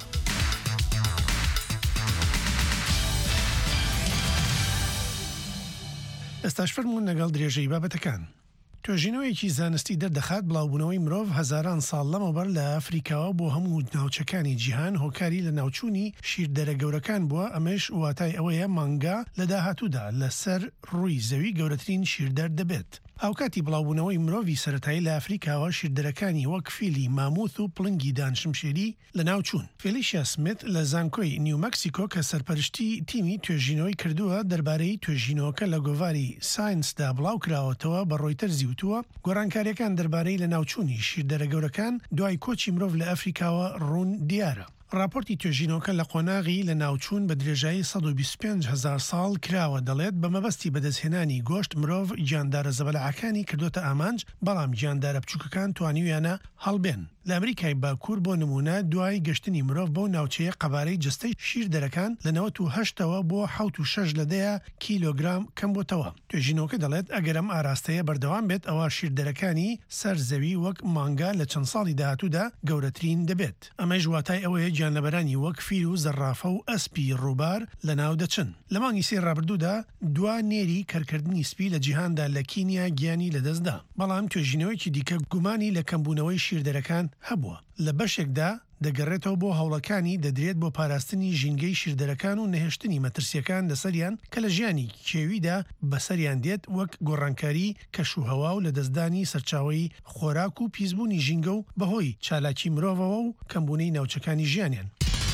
ئێستاش فەرموون لەگەڵ درێژەی بابەتەکان. توێژینەوەیەکی زانستی دەردەخات بڵاوبوونەوەی مرۆڤ هەزاران ساڵ لەمەوبەر لە ئەفریکاوە بۆ هەموو ناوچەکانی جیهان هۆکاری لە ناوچوونی شیردەرە گەورەکان بووە. ئەمەش واتای ئەوەیە مانگا لە داهاتوودا لەسەر ڕووی زەوی گەورەترین شیردەر دەبێت. هاوکاتی بڵاوبوونەوەی مرۆڤی سەرەتایی لە ئەفریکاوە شیردەرەکانی وەک فیلی ماموث و پڵنگی دانشمشێری لە ناوچوون. فێلیشیا سمیت لە زانکۆی نیومەکسیکۆ کە سەرپەرشتی تیمی توێژینەوەی کردووە دەربارەی توێژینەوەکە لە گۆڤاری ساینسدا بڵاو کراوەتەوە بە ڕۆیتەر زیوتووە گۆڕانکاریەکان دەربارەی لە ناوچوونی شیردەرە گەورەکان دوای کۆچی مرۆڤ لە ئەفریکاوە ڕوون دیارە. راپۆرتی توێژینەوەکە لە قۆناغی لە ناوچوون بە درێژایی 125,000 ساڵ کراوە دەڵێت بە مەبەستی بەدەستهێنانی گۆشت مرۆڤ گیاندارە زەبەلەعەکانی کردوتە ئامانج بەڵام گیاندارە بچووکەکان توانیویانە هەڵبێن. لە ئەمریکای باکوور بۆ نمونە دوای گەشتنی مرۆڤ بەو ناوچەیە قەبارەی جستەی شیردەرەکان لە 98ەوە بۆ 76 لەدەیە کیلۆگرام کەم بۆتەوە. توێژینەوەکە دەڵێت ئەگەرم ئاراستەیە بەردەوام بێت ئەوە شیردەرەکانی سەر زەوی وەک مانگا لە چەند ساڵی داهاتوودا گەورەترین دەبێت. ئەمەش واتای ئەوەیە گیانلەبەرانی وەک فیل و زەرافە و ئەسپی ڕووبار لە ناو دەچن. لە مانگی سێ ڕابردوودا دوا نێری کەرکردنی سپی لە جیهاندا لە کینیا گیانی لەدەستدا. بەڵام توێژینەوەیکی دیکە گومانی لە کەمبوونەوەی شیردەرەکان هەبووە. لە بەشێکدا دەگەڕێتەوە بۆ هەوڵەکانی دەدرێت بۆ پاراستنی ژینگەی شیردەرەکان و نەهێشتنی مەترسیەکان لەسەریان کە لە ژیانی کێویدا بەسەریان دێت وەک گۆڕانکاری کەشوهەوا و لە دەستدانی سەرچاوی خۆراک و پیسبوونی ژینگە و بەهۆی چالاکی مرۆڤەوە و کەمبوونەی ناوچەکانی ژیانیان.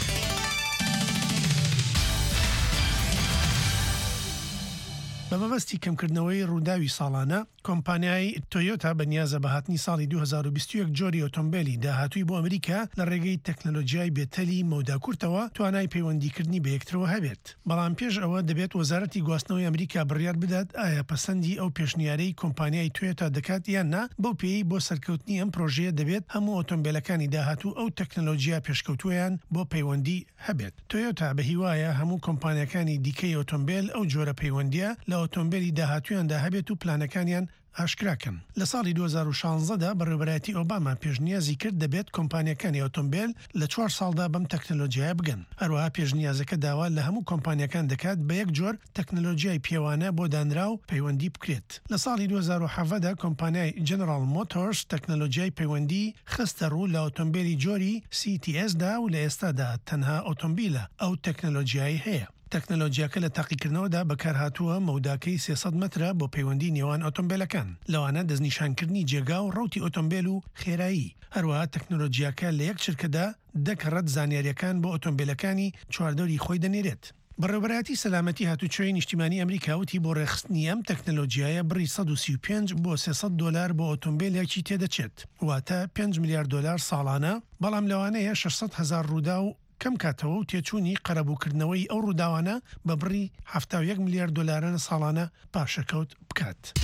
بە مەبەستی کەمکردنەوەی ڕووداوی ساڵانە کۆمپانیای تۆیۆتا بەنیازە بە هاتنی ساڵی 2021 جۆری ئۆتۆمبیلی داهاتووی بۆ ئەمریکا لە ڕێگەی تەکنۆلۆژیای بێتەلی مەوداکورتەوە توانای پەیوەندیکردنی بە یەکترەوە هەبێت. بەڵام پێش ئەوە دەبێت وەزارەتی گواستنەوەی ئەمریکا بڕیار بدات ئایا پەسەندی ئەو پێشنیارەی کۆمپانیای تۆیۆتا دەکات یان نا. بەو پێی بۆ سەرکەوتنی ئەم پرۆژەیە دەبێت هەموو ئۆتۆمبیلەکانی داهاتوو ئەو تەکنۆلۆژیا پێشکەوتویان بۆ پەیوەندی هەبێت. تۆیۆتا بە هیوایە هەموو کۆمپانیەکانی دیکەی ئۆتۆمبیل ئەو جۆرە پەیوەندیە لە ئۆتۆمبیلی داهاتویاندا هەبێت و پلانەکانیان ئاشکراکەن. لە ساڵی 2016دا بەڕێوەبەرایەتی ئۆباما پێشنیازی کرد دەبێت کۆمپانیەکانی ئۆتۆمبیل لە 4 ساڵدا بەم تەکنۆلۆژیایە بگەن. هەروەها پێشنیازەکە داوا لە هەموو کۆمپانیەکان دەکات بە یەک جۆر تەکنۆلۆژیای پێوانە بۆ دانرا و پەیوەندی بکرێت. لە ساڵی 2017دا کۆمپانیای جنرال موتۆرس تەکنۆلۆژیای پەیوەندی خستە ڕوو لە ئۆتۆمبیلی جۆری CTSدا و لە ئێستادا تەنها ئۆتۆمبیلە ئەو تەکنۆلۆژیایی هەیە. تەکنۆلۆژیاکە لە تاقیکردنەوەدا بەکارهاتووە مەوداکەی 300 مترە بۆ پەیوەندی نێوان ئۆتۆمبیلەکان. لەوانە دەستنیشانکردنی جێگا و ڕوتی ئۆتۆمبیل و خێرایی. هەروەها تەکنۆلۆژیاکە لە یەک چرکەدا دەکەڕەت زانیاریەکان بۆ ئۆتۆمبیلەکانی چواردەوری خۆی دەنێرێت. بەڕێوەبەرایەتی سەلامەتی هاتوچۆی نیشتیمانی ئەمریکا وتی بۆ ڕێخستنی ئەم تەکنۆلۆژیایە بڕی 135 بۆ 300 دلار بۆ ئۆتۆمبیلێکی تێدەچێت. واتە 5 میلیارد دلار ساڵانە. بەڵام لەوانەیە 600,000 ڕوودا و کەم کاتەوە و تێچوونی قەرەبووکردنەوەی ئەو ڕووداوانە بە بڕی 71 میلیارد دلارە ساڵانە پاشەکەوت بکات.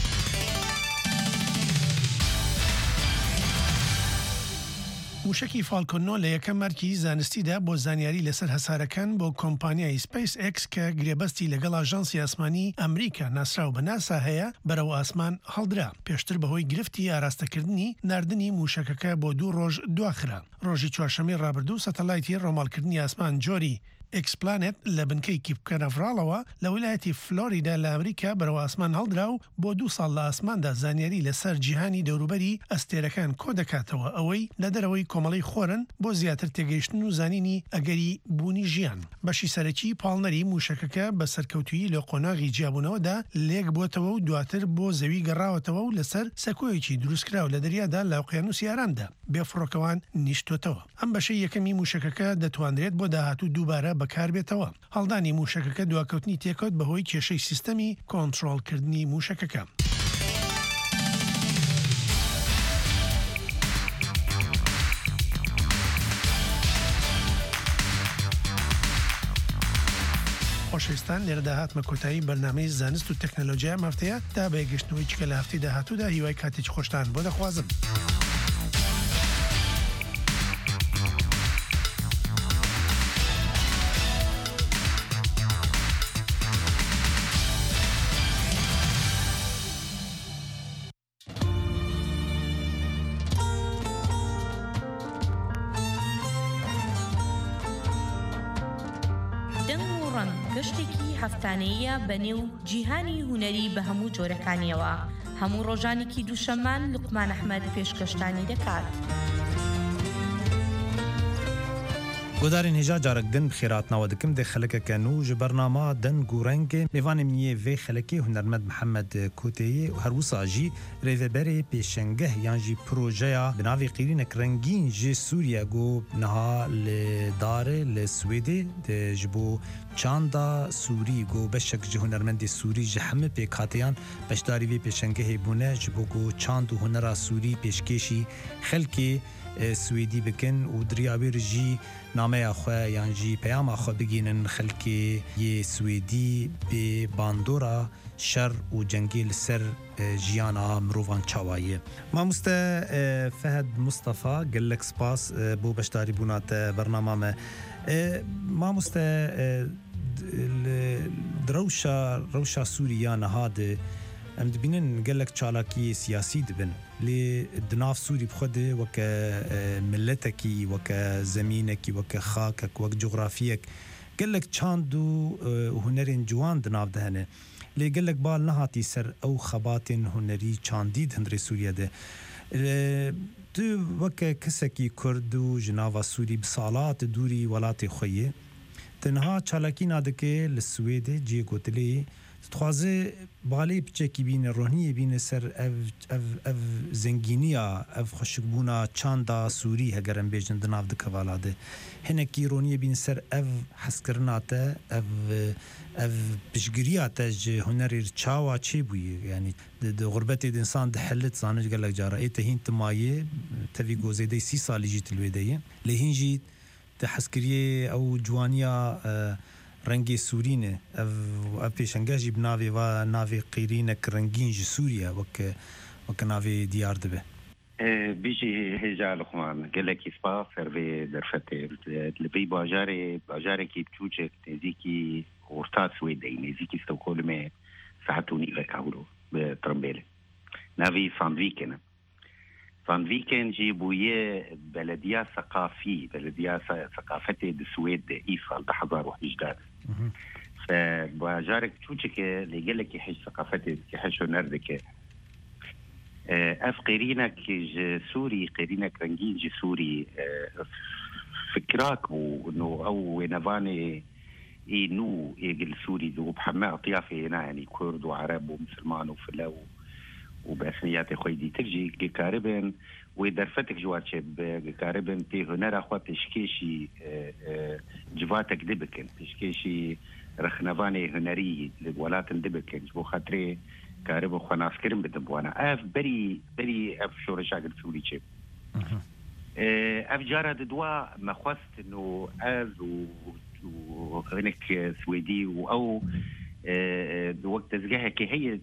موشکی فالکۆن لە یەکەم مارکی زانستیدا بۆ زانیاری لەسەر هەسارەکان بۆ کۆمپانیای سپیس ئێکس کە گرێبەستی لەگەڵ ئاژانسی ئاسمانی ئەمریکا ناسراو بە ناسا هەیە بەرەو ئاسمان هەڵدرا پێشتر بەهۆی گرفتی ئاراستەکردنی ناردنی موشەکەکە بۆ 2 ڕۆژ دواخرا. ڕۆژی چوارشەمەی ڕابردوو سەتەلایتی ڕۆماڵکردنی ئاسمان جۆری ئێکسپلانێت لە بنکەی کیپکەنەڤراڵەوە لە ویلایەتی فلۆریدا لە ئەمریکا بەرەو ئاسمان هەڵدرا و بۆ 2 ساڵ لە ئاسماندا زانیاری لەسەر جیهانی دەوروبەری ئەستێرەکان کۆ دەکاتەوە ئەوەی لە دەرەوەی کۆمەڵی خۆرن بۆ زیاتر تێگەیشتن و زانینی ئەگەری بوونی ژیان. بەشی سەرەکی پاڵنەری موشەکەکە بە سەرکەوتویی لە قۆناغی جیابوونەوەدا لێک بۆتەوە و دواتر بۆ زەوی گەڕاوەتەوە و لەسەر سەکۆیەکی دروستکراو لە دەریادا لە ئوقیانوسی ئارامدا بێفڕۆکەوان نیشتوتەوە. ئەم بەشەی یەکەمی موشەکەکە دەتوانرێت بۆ داهاتوو دووبارە بەکاربێتەوە. هەڵدانی موشەکەکە دواکەوتنی تێکەوت بەهۆی کێشەی سیستەمی کۆنتڕۆڵکردنی موشەکەکە. خۆشەویستان لێرەدا هاتمە کۆتایی بەرنامەی زانست و تەکنەلۆجیا مافتەیە تا بەیەگەشتنەوەی چکە لە هەفتەی داهاتوودا هیوای کاتێکی خۆشتان بۆ دەخوازم. گەشتێکی هەفتانەیە بەنێو جیهانی هونەری بە هەموو جۆرەکانیەوە هەموو ڕۆژانێکی دووشەممان لوقمان ئەحمەد پێشکەشتانی دەکات. گۆدارین هێژا جارێک دن بخێراتنەوە دکم دێ خەلەکەکەن و ji بەرنامە دن گوڕەنگê mêvanê min yê vê xelekê hunermend Mihemed Koteyê û herwisa jî rêveberê pêşengeh yan jî projeya bi navê qîrînek rengîn ji Sûriye got niha li darê li Swêdê ji bo çanda Sûrî got beşek ji hunermendê Sûrî ji hemû pêkhatiyan beşdarî vê pêşengehê bûne ji bo got çand û hunera Sûrî pêşkêşî xelkê Swêdî bikin û diriyabêr jî nameya xwe yan jî peyama xwe bigînin xelkê yê Swêdî bê bandora şer û cengê li ser jiyana mirovan çawayê. Mamoste Fehed Mustafa gelek spas bo beşdarî bûna te bernama me. Mamoste rewşa Sûriya nihade em dibînin gelek çalakî siyasî dibin. Lê di nav Sûrî bixwedê weke milletekî, weke zemînekî, weke xakek, wek coğrafiyek gelek çand û hunerên ciwan di nav de hene. Lê gelek bal nehatî ser ew xebatên hunerî çandî di hundirê Sûriye de. Tu weke kesekî Kurd û ji nava Sûrî bi salat dûrî welatê xwe yê tenha çalakî nadike li Swêdê ciyê gotilê dixwaze balê piçekî bîne rohniyê bîne ser ev zengîniya ev xweşikbûna çanda Sûrî heger em bêjin di nav dikevala de hinekî roniyê bîne ser ev hezkirina te ev piştgiriya te ji hunerê çawa çê bûye yanî di gurbetê de insan dihelit zanir gelek cara ê te hîn tu mayê tevî gozêdeyê 30 salî jî tu lê de ye lê hîn jî te hezkiriyê ew ciwaniya rengê Sûrîne ev pêşengeh jî bi navê va navê qîrînek rengîn ji Sûriye weke navê diyar dibe. Bijî hêja Luqman gelekî spas ser vê derfetê li bî bajarekî biçûkek nêzîkî orta Swêdeyê nêzîkî Stockholmê saet û nîvek hewro bi Trembêlê navê Sandviken e. Sandviken jî bûye belediya seqafî belediya seqafetê di Swêdê îsal 2018 bajarek biçûkeke lê gelekî hej seqafetê dike hej huner dike ev qêrînek ji Sûrî qêrînek rengîn ji Sûrî fikrak bû ew wênevanê ê nû êgil Sûrî û bi heme atyafê hêna yanî Kurd û Ereb û Misilman û file û besniyatê xwe dîtir jî dikaribin wê derfetek ji waçe dikaribin tê hunera xwe pêşkêşî civatek dibikin pêşkêşî rexnevanê hunerî li welatin dibikin ji bo xatirê karibin xwe naskirin bidin wana ev berî ev şoreşagir Sûrî çê ev cara di dwa mexwestin û ez û hinek Swêdî û ew di wek tezgehekê heye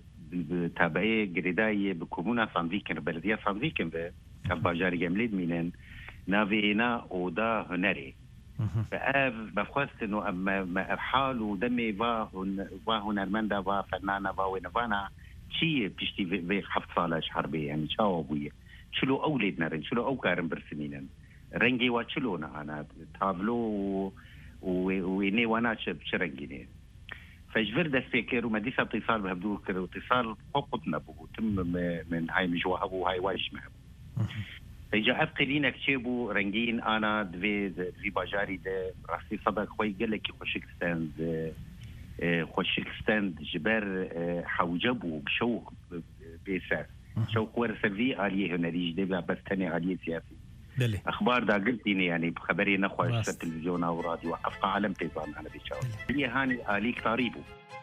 تابعه گریدای به کمونا ساندویکن بلدیه ساندویکن به باجاری گملید مینن نافينا ودا هنري فاف بخواست انه اما ابحال ودمي با هنرمندا با فنانه با ونفانا شي بيشتي في حفظ صالح حربي يعني شاو ابويا شلو اولاد نرن شلو او كارم برسمينا رنجي واتشلونا انا تابلو ويني وانا شرنجيني فجبر دستيكر وما ديس اتصال بهبدو كده اتصال فوقتنا بو تم من هاي مجوها بو هاي واش مهب فجاء قلينا كتبو رنجين انا في باجاري ده راسي صدق خوي قال لك خوشك ستاند جبر حوجبو بشوق بيسار شوق ورسفي عليه هنريج ده بس تاني عليه سياسي بلي. اخبار دا قلتيني يعني بخبري نخوش في التلفزيون او راديو افقى عالم تيزان انا بيشاور هي هاني اليك طريبو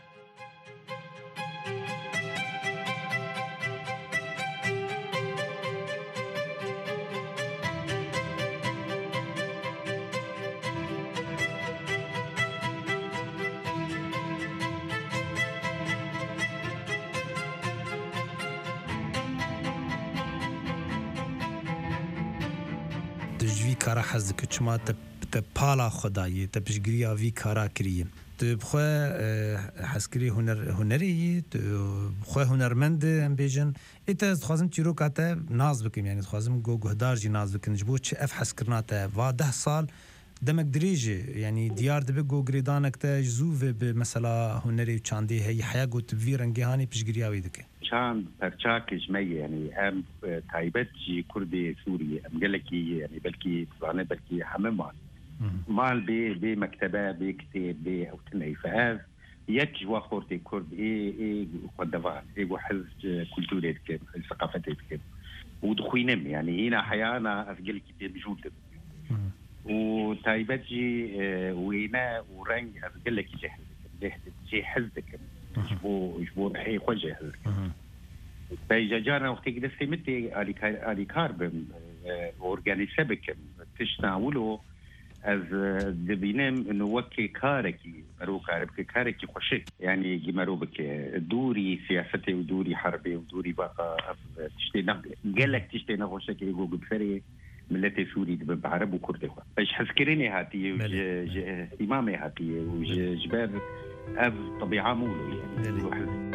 کارا حز که چما ت پالا خدایی ت بجگریا وی کارا کریه ت بخوا حسکری هنری ت بخوا هنرمند ام بیجن ایت خوازم چیرو کاته ناز بکیم یعنی خوازم گهدار جی ناز بکن جبو چه اف حسکرناته و 10 سال دمک دریجه یعنی دیار دبه گو گریدانک ته جزو به مثلا هنری چاندی هی حیا گوت وی رنگی هانی بجگریا وی دکه كان برشاك جمعي يعني ام تايبت جي كردي سوري ام قالكي يعني بلكي طلعنا بلكي حمام مال بي مكتبه بي كتاب بي او تني فاز يك جوا خورتي كرد اي قدفان اي حز كولتوري كيف الثقافه كيف ودخوينم يعني هنا حيانا افقل كتاب بجود وتايبت جي وينا ورنج افقل لك جي حزك جبو رحي خوجه بيجا جانا وقت كده سمتي علي كارب اورجانيزه بك تشتاولو از دبينم انه وكي كاركي مرو كاركي خوشي يعني جمرو بك دوري سياستي ودوري حربي ودوري بقى تشتي قالك تشتي نغوشك يقول بفري ملتي سوري بعرب وكردي باش حسكريني هاتي امامي هاتي وجبار اف طبيعه مولو يعني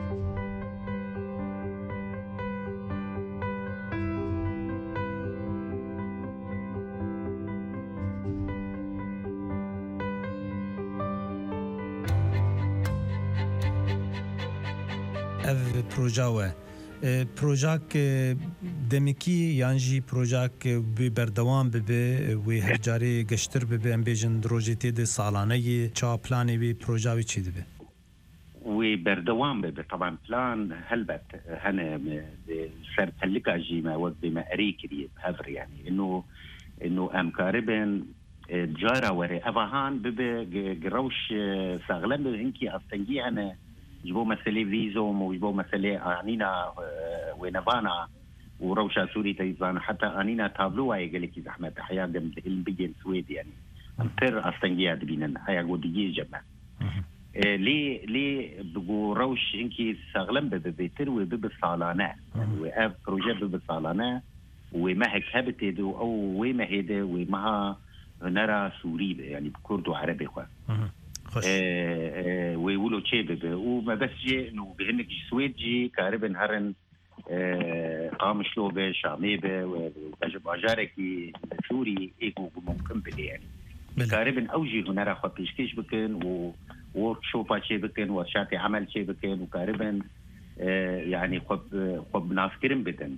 اف پروژاوه پروژاک دمکی یانجی پروژاک بردوام به و هر جاری گشتر به ام بیژن روجتی د سالانه چا پلان به پروژاوی چی ده و بردوام به طبعا پلان هلبت هنا سر تلقى جيما وقت بما اريكري بهفر يعني انه ام كاربن جارة وري افهان بجروش ساغلم انكي افتنجي انا جبو مسألة فيزوم وجبو مسألة عنينا ونفانا وروشة سوري تيزان حتى عنينا تابلو قالك زحمة حياة دم البيجن سويد يعني امتر استنجيات بيننا حياة قودية جمع ليه بقو روش انكي ساغلم ببيتر وببصالانة واب بروجي ببصالانة وما هيك هبتدو او وما هيدا وما نرى سوري يعني بكردو عربي خواه ويقولوا شيء وما بس جي انه بهنك سويد جي كاربن هرن قام شلوبه شاميبه وباجاركي سوري ايكو ممكن بلي يعني كاربن اوجي هنا راح بيشكيش بكن وورك شوبا شيء بكن ورشاتي عمل شيء بكن وكاربن يعني خب نافكرن بدن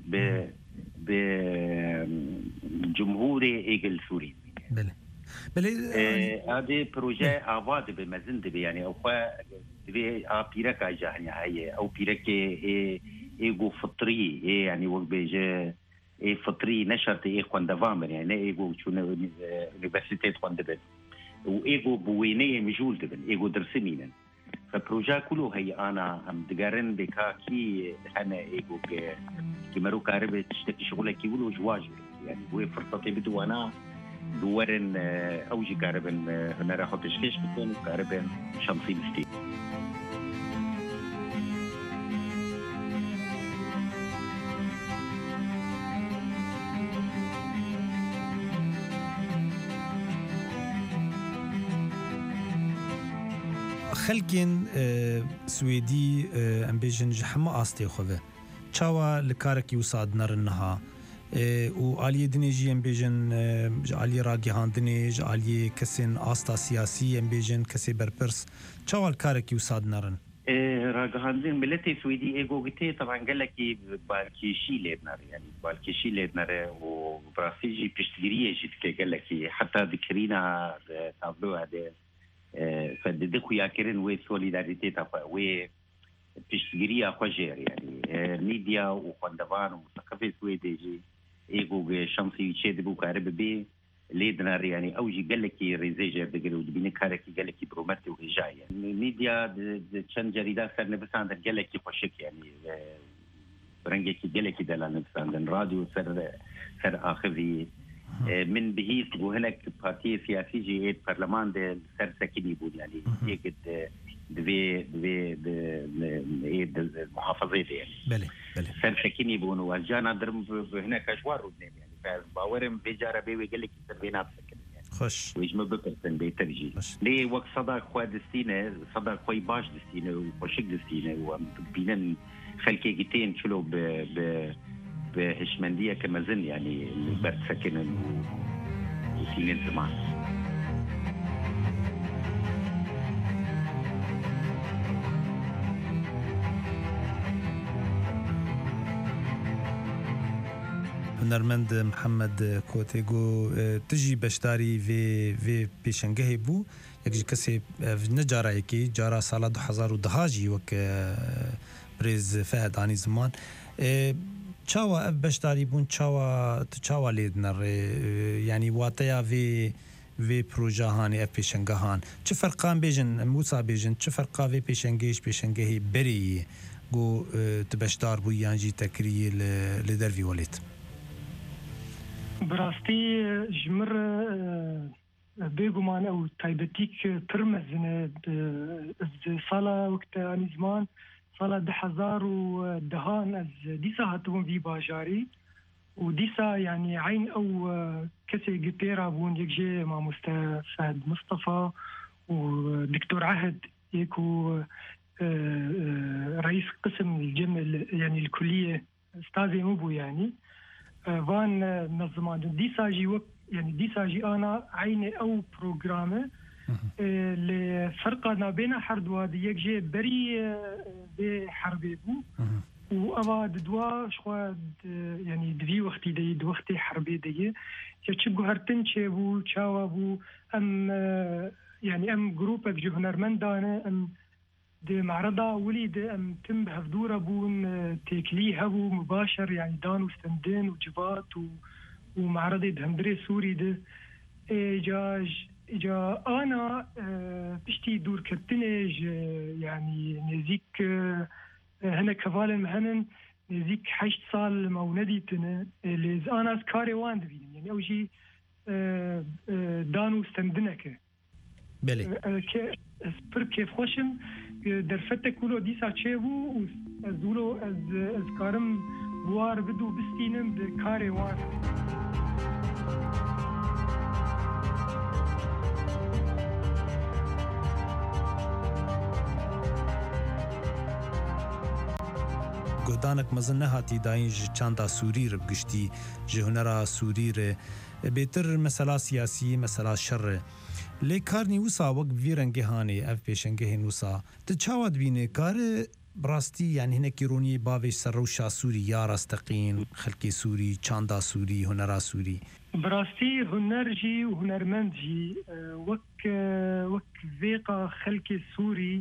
بجمهوري ايجل سوري بله هذه بروجي آباد بمزند يعني او بي بيرك جاهني هي او بيرك ايجو فطري يعني وبيجي فطري نشرت خوندوام يعني ايجو شو يونيفرسيتي خوندبن وايجو بوينيه مجول دبن ايجو درسمينا فبروجا كله هي انا ام دقارن بكاكي انا ايجو كمرو كاربه تشتكي شغلك يقولوا جواج يعني هو فرصتي بدو انا دوارن اوجي كاربن هنا راح تشكيش بكون كاربن شمسين ستي خلكين سويدي ام بيجن جحما استي خوه چاوا لکارکی وساد نرنها و عالی دنیجی ام بیجن عالی راگی هاندنیج عالی کسین آستا سیاسی ام بیجن کسی برپرس چاوا لکارکی وساد نرن راگی هاندن ملت سویدی ایگوگتی طبعا قال لك بالكيشي لبنار يعني بالكيشي لبنار وبراسيجي بيشتغريه جد قال لك حتى ذكرينا تابلو هذا فددكو ياكرن وي سوليداريتي تاع وي بيشتغريه خوجير يعني ميديا وخندوان وثقافه سويدي ايغو شمسي تشيد بو كارب بي ليدنار يعني اوجي قال لك ريزيجر دغري ودبين كاركي قال لك بروماتي وهجاي يعني ميديا تشن جريده سر نبسان قال لك خوشك يعني برنجي قال لك دلان نبسان راديو سر اخذي من بهيت وهناك بارتي سياسي جي برلمان ده سر سكني بود يعني هيك دوي المحافظه دي يعني بله سر سكني بون والجانا درم هناك اشوار ودنيم يعني فباورم بيجاره بي وقال لك سربينات سكن يعني خوش ويجمع بكرتن بيترجي لي وقت صداق خوا دستينه صداق خوي باش دستينه وشك دستينه وبينن خلكي جيتين شلو بهشمنديه كمازن يعني برد سكن وسنين زمان هنرمند محمد كوتيغو تجي بشتاري في بيشنگه بو يكجي كسي نجارة يكي جارة سالة 2010 وك بريز فهد عني زمان چاوا بشتاری بون چاوا لیدنر یعنی واتیا وی پروژه هانی اف پیشنگه هان چه فرقان بیجن موسا بیجن چه فرقا وی پیشنگهی بری گو تبشتار بو یانجی تکریه لدر وی ولید براستی جمر بگمان او تایبتیک پرمزنه سالا وقت آنی زمان سال 2010 از دیسا هاتون في باجاري وديسا يعني عين او كسي جبيرا بون يجي مع مستفاد مصطفى ودكتور عهد يكو رئيس قسم الجمع يعني الكلية استاذي مبو يعني فان نظمان ديسا جي يعني ديسا جي انا عيني او بروجرامه لفرقنا بين حرد وادي يجي بري بحربي بو وأباد دوا شواد يعني دوي وقتي دي وقتي حربي دي يشبو هرتن شبو شاوابو أم يعني أم جروبك جهنرمن دانا أم دي معرضة وليد أم تم بهفدورة بون تيكلي هبو مباشر يعني دانو ستندين وجبات ومعرضة دهمدري سوري دي إجا أنا بشتي دور كتنج يعني نزيك هنا كفال مهنن نزيك 8 سال موندي تنا لز أنا سكاري واند بين يعني أو شيء دانو استندنك بله كيف خوشم درفت كله ديسا تشيبو وزولو از كارم بوار بدو بستينم بكاري واند گودانک مزن نهاتی داین چاندا سوری رب گشتی جهنرا سوری ر بهتر مسئله سیاسی مسئله شر لیکارنی وسا وق ویرنگه هانی اف پیشنگه نوسا تچاواد بینه کار براستی یعنی هنه کیرونی باوش سروشا سوری یا راستقین خلکی سوری چاندا سوری هنرا سوری براستی هنرجی و هنرمندجی وک ذیقا خلکی سوری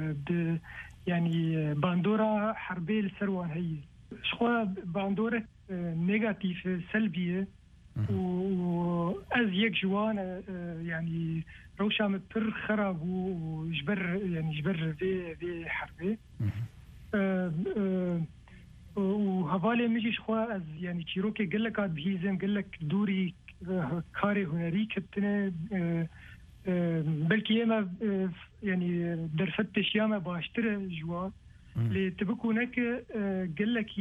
يعني باندورا حربية الثروة هي شخوا باندورا نيجاتيف سلبية وأز يك جوان يعني روشا متر خراب وجبر يعني جبر في حربية وهفالي مجي شخوا أز يعني تشيروكي قال لك بهيزم قال لك دوري كاري هنري كتنا بلكي ياما يعني درفتش ياما باشتري جوا اللي تبكونك قال لك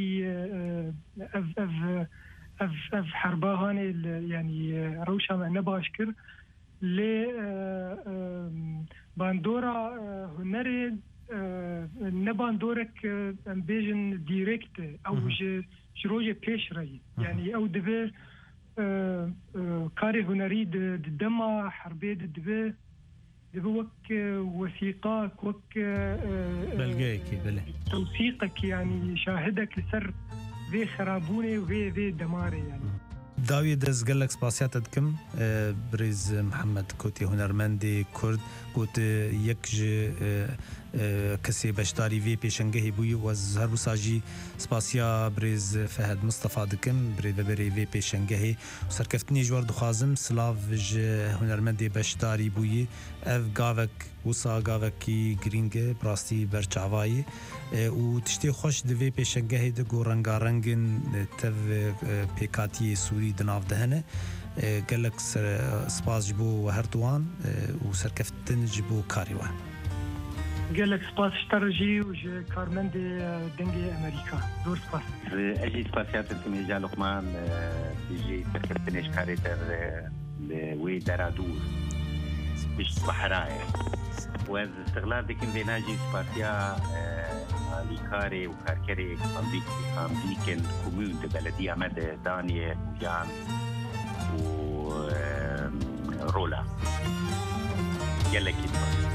اف حرباهان يعني روشا ما نباشكر ل باندورا هنري نباندورك امبيجن ديريكت او جروجة بيش رأي يعني او دبي كاري هنري دما حربي دبي وك وثيقاك وك بلغيكي بله توثيقك يعني شاهدك لسر ذي خرابوني وذي دماري يعني داوی دست گلک سپاسیات دکم بریز محمد کوتی هنرمندی کرد گوت یک کسی بشداری وی پیشنگهی بوی و هر بساجی سپاسیا بریز فهد مصطفى دکم بریز بری وی پیشنگهی سرکفتنی جوار دخوازم سلاو هنرمندی بشداری بوی اف گاوک وسا گاوکی گرینگ براستی برچاوایی و تشتی خوش دوی پیشنگهی دگو رنگارنگن تف پیکاتی سوری دناف دهنه گلک سپاس جبو هر دوان و سرکفتن جبو کاریوان قالك سباس اشترجي وجي كارمند دنجي امريكا دور سباس اجي سباسيات التميجا لقمان بيجي تكتنش كاريتر وي درادور بيش بحراي واز استغلال ديكن بيناجي سباسيا ليكاري وكاركري امريكان كومون دي بلدية مدى دانيال ويان ورولا يلا كده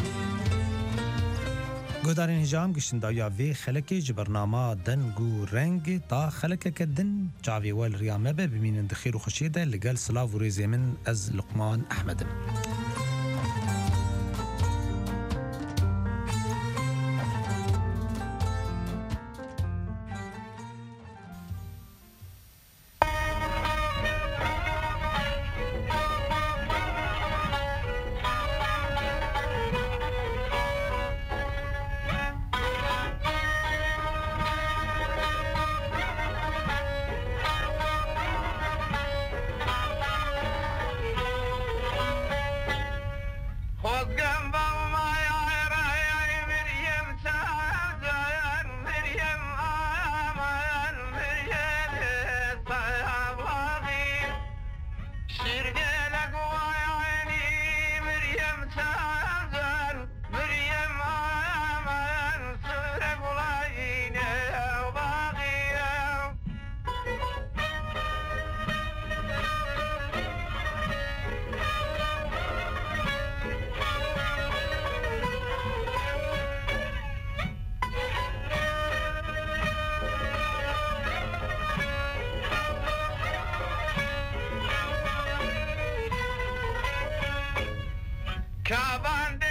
گودارین هجام گشتن داویا وی خلکی جبرنامه دنگو رنگ تا خلک کدن جاوی ول ریامه به ببینن دخیر و خوشیده لگل سلاو و ریزی من از لقمان احمدم Kavan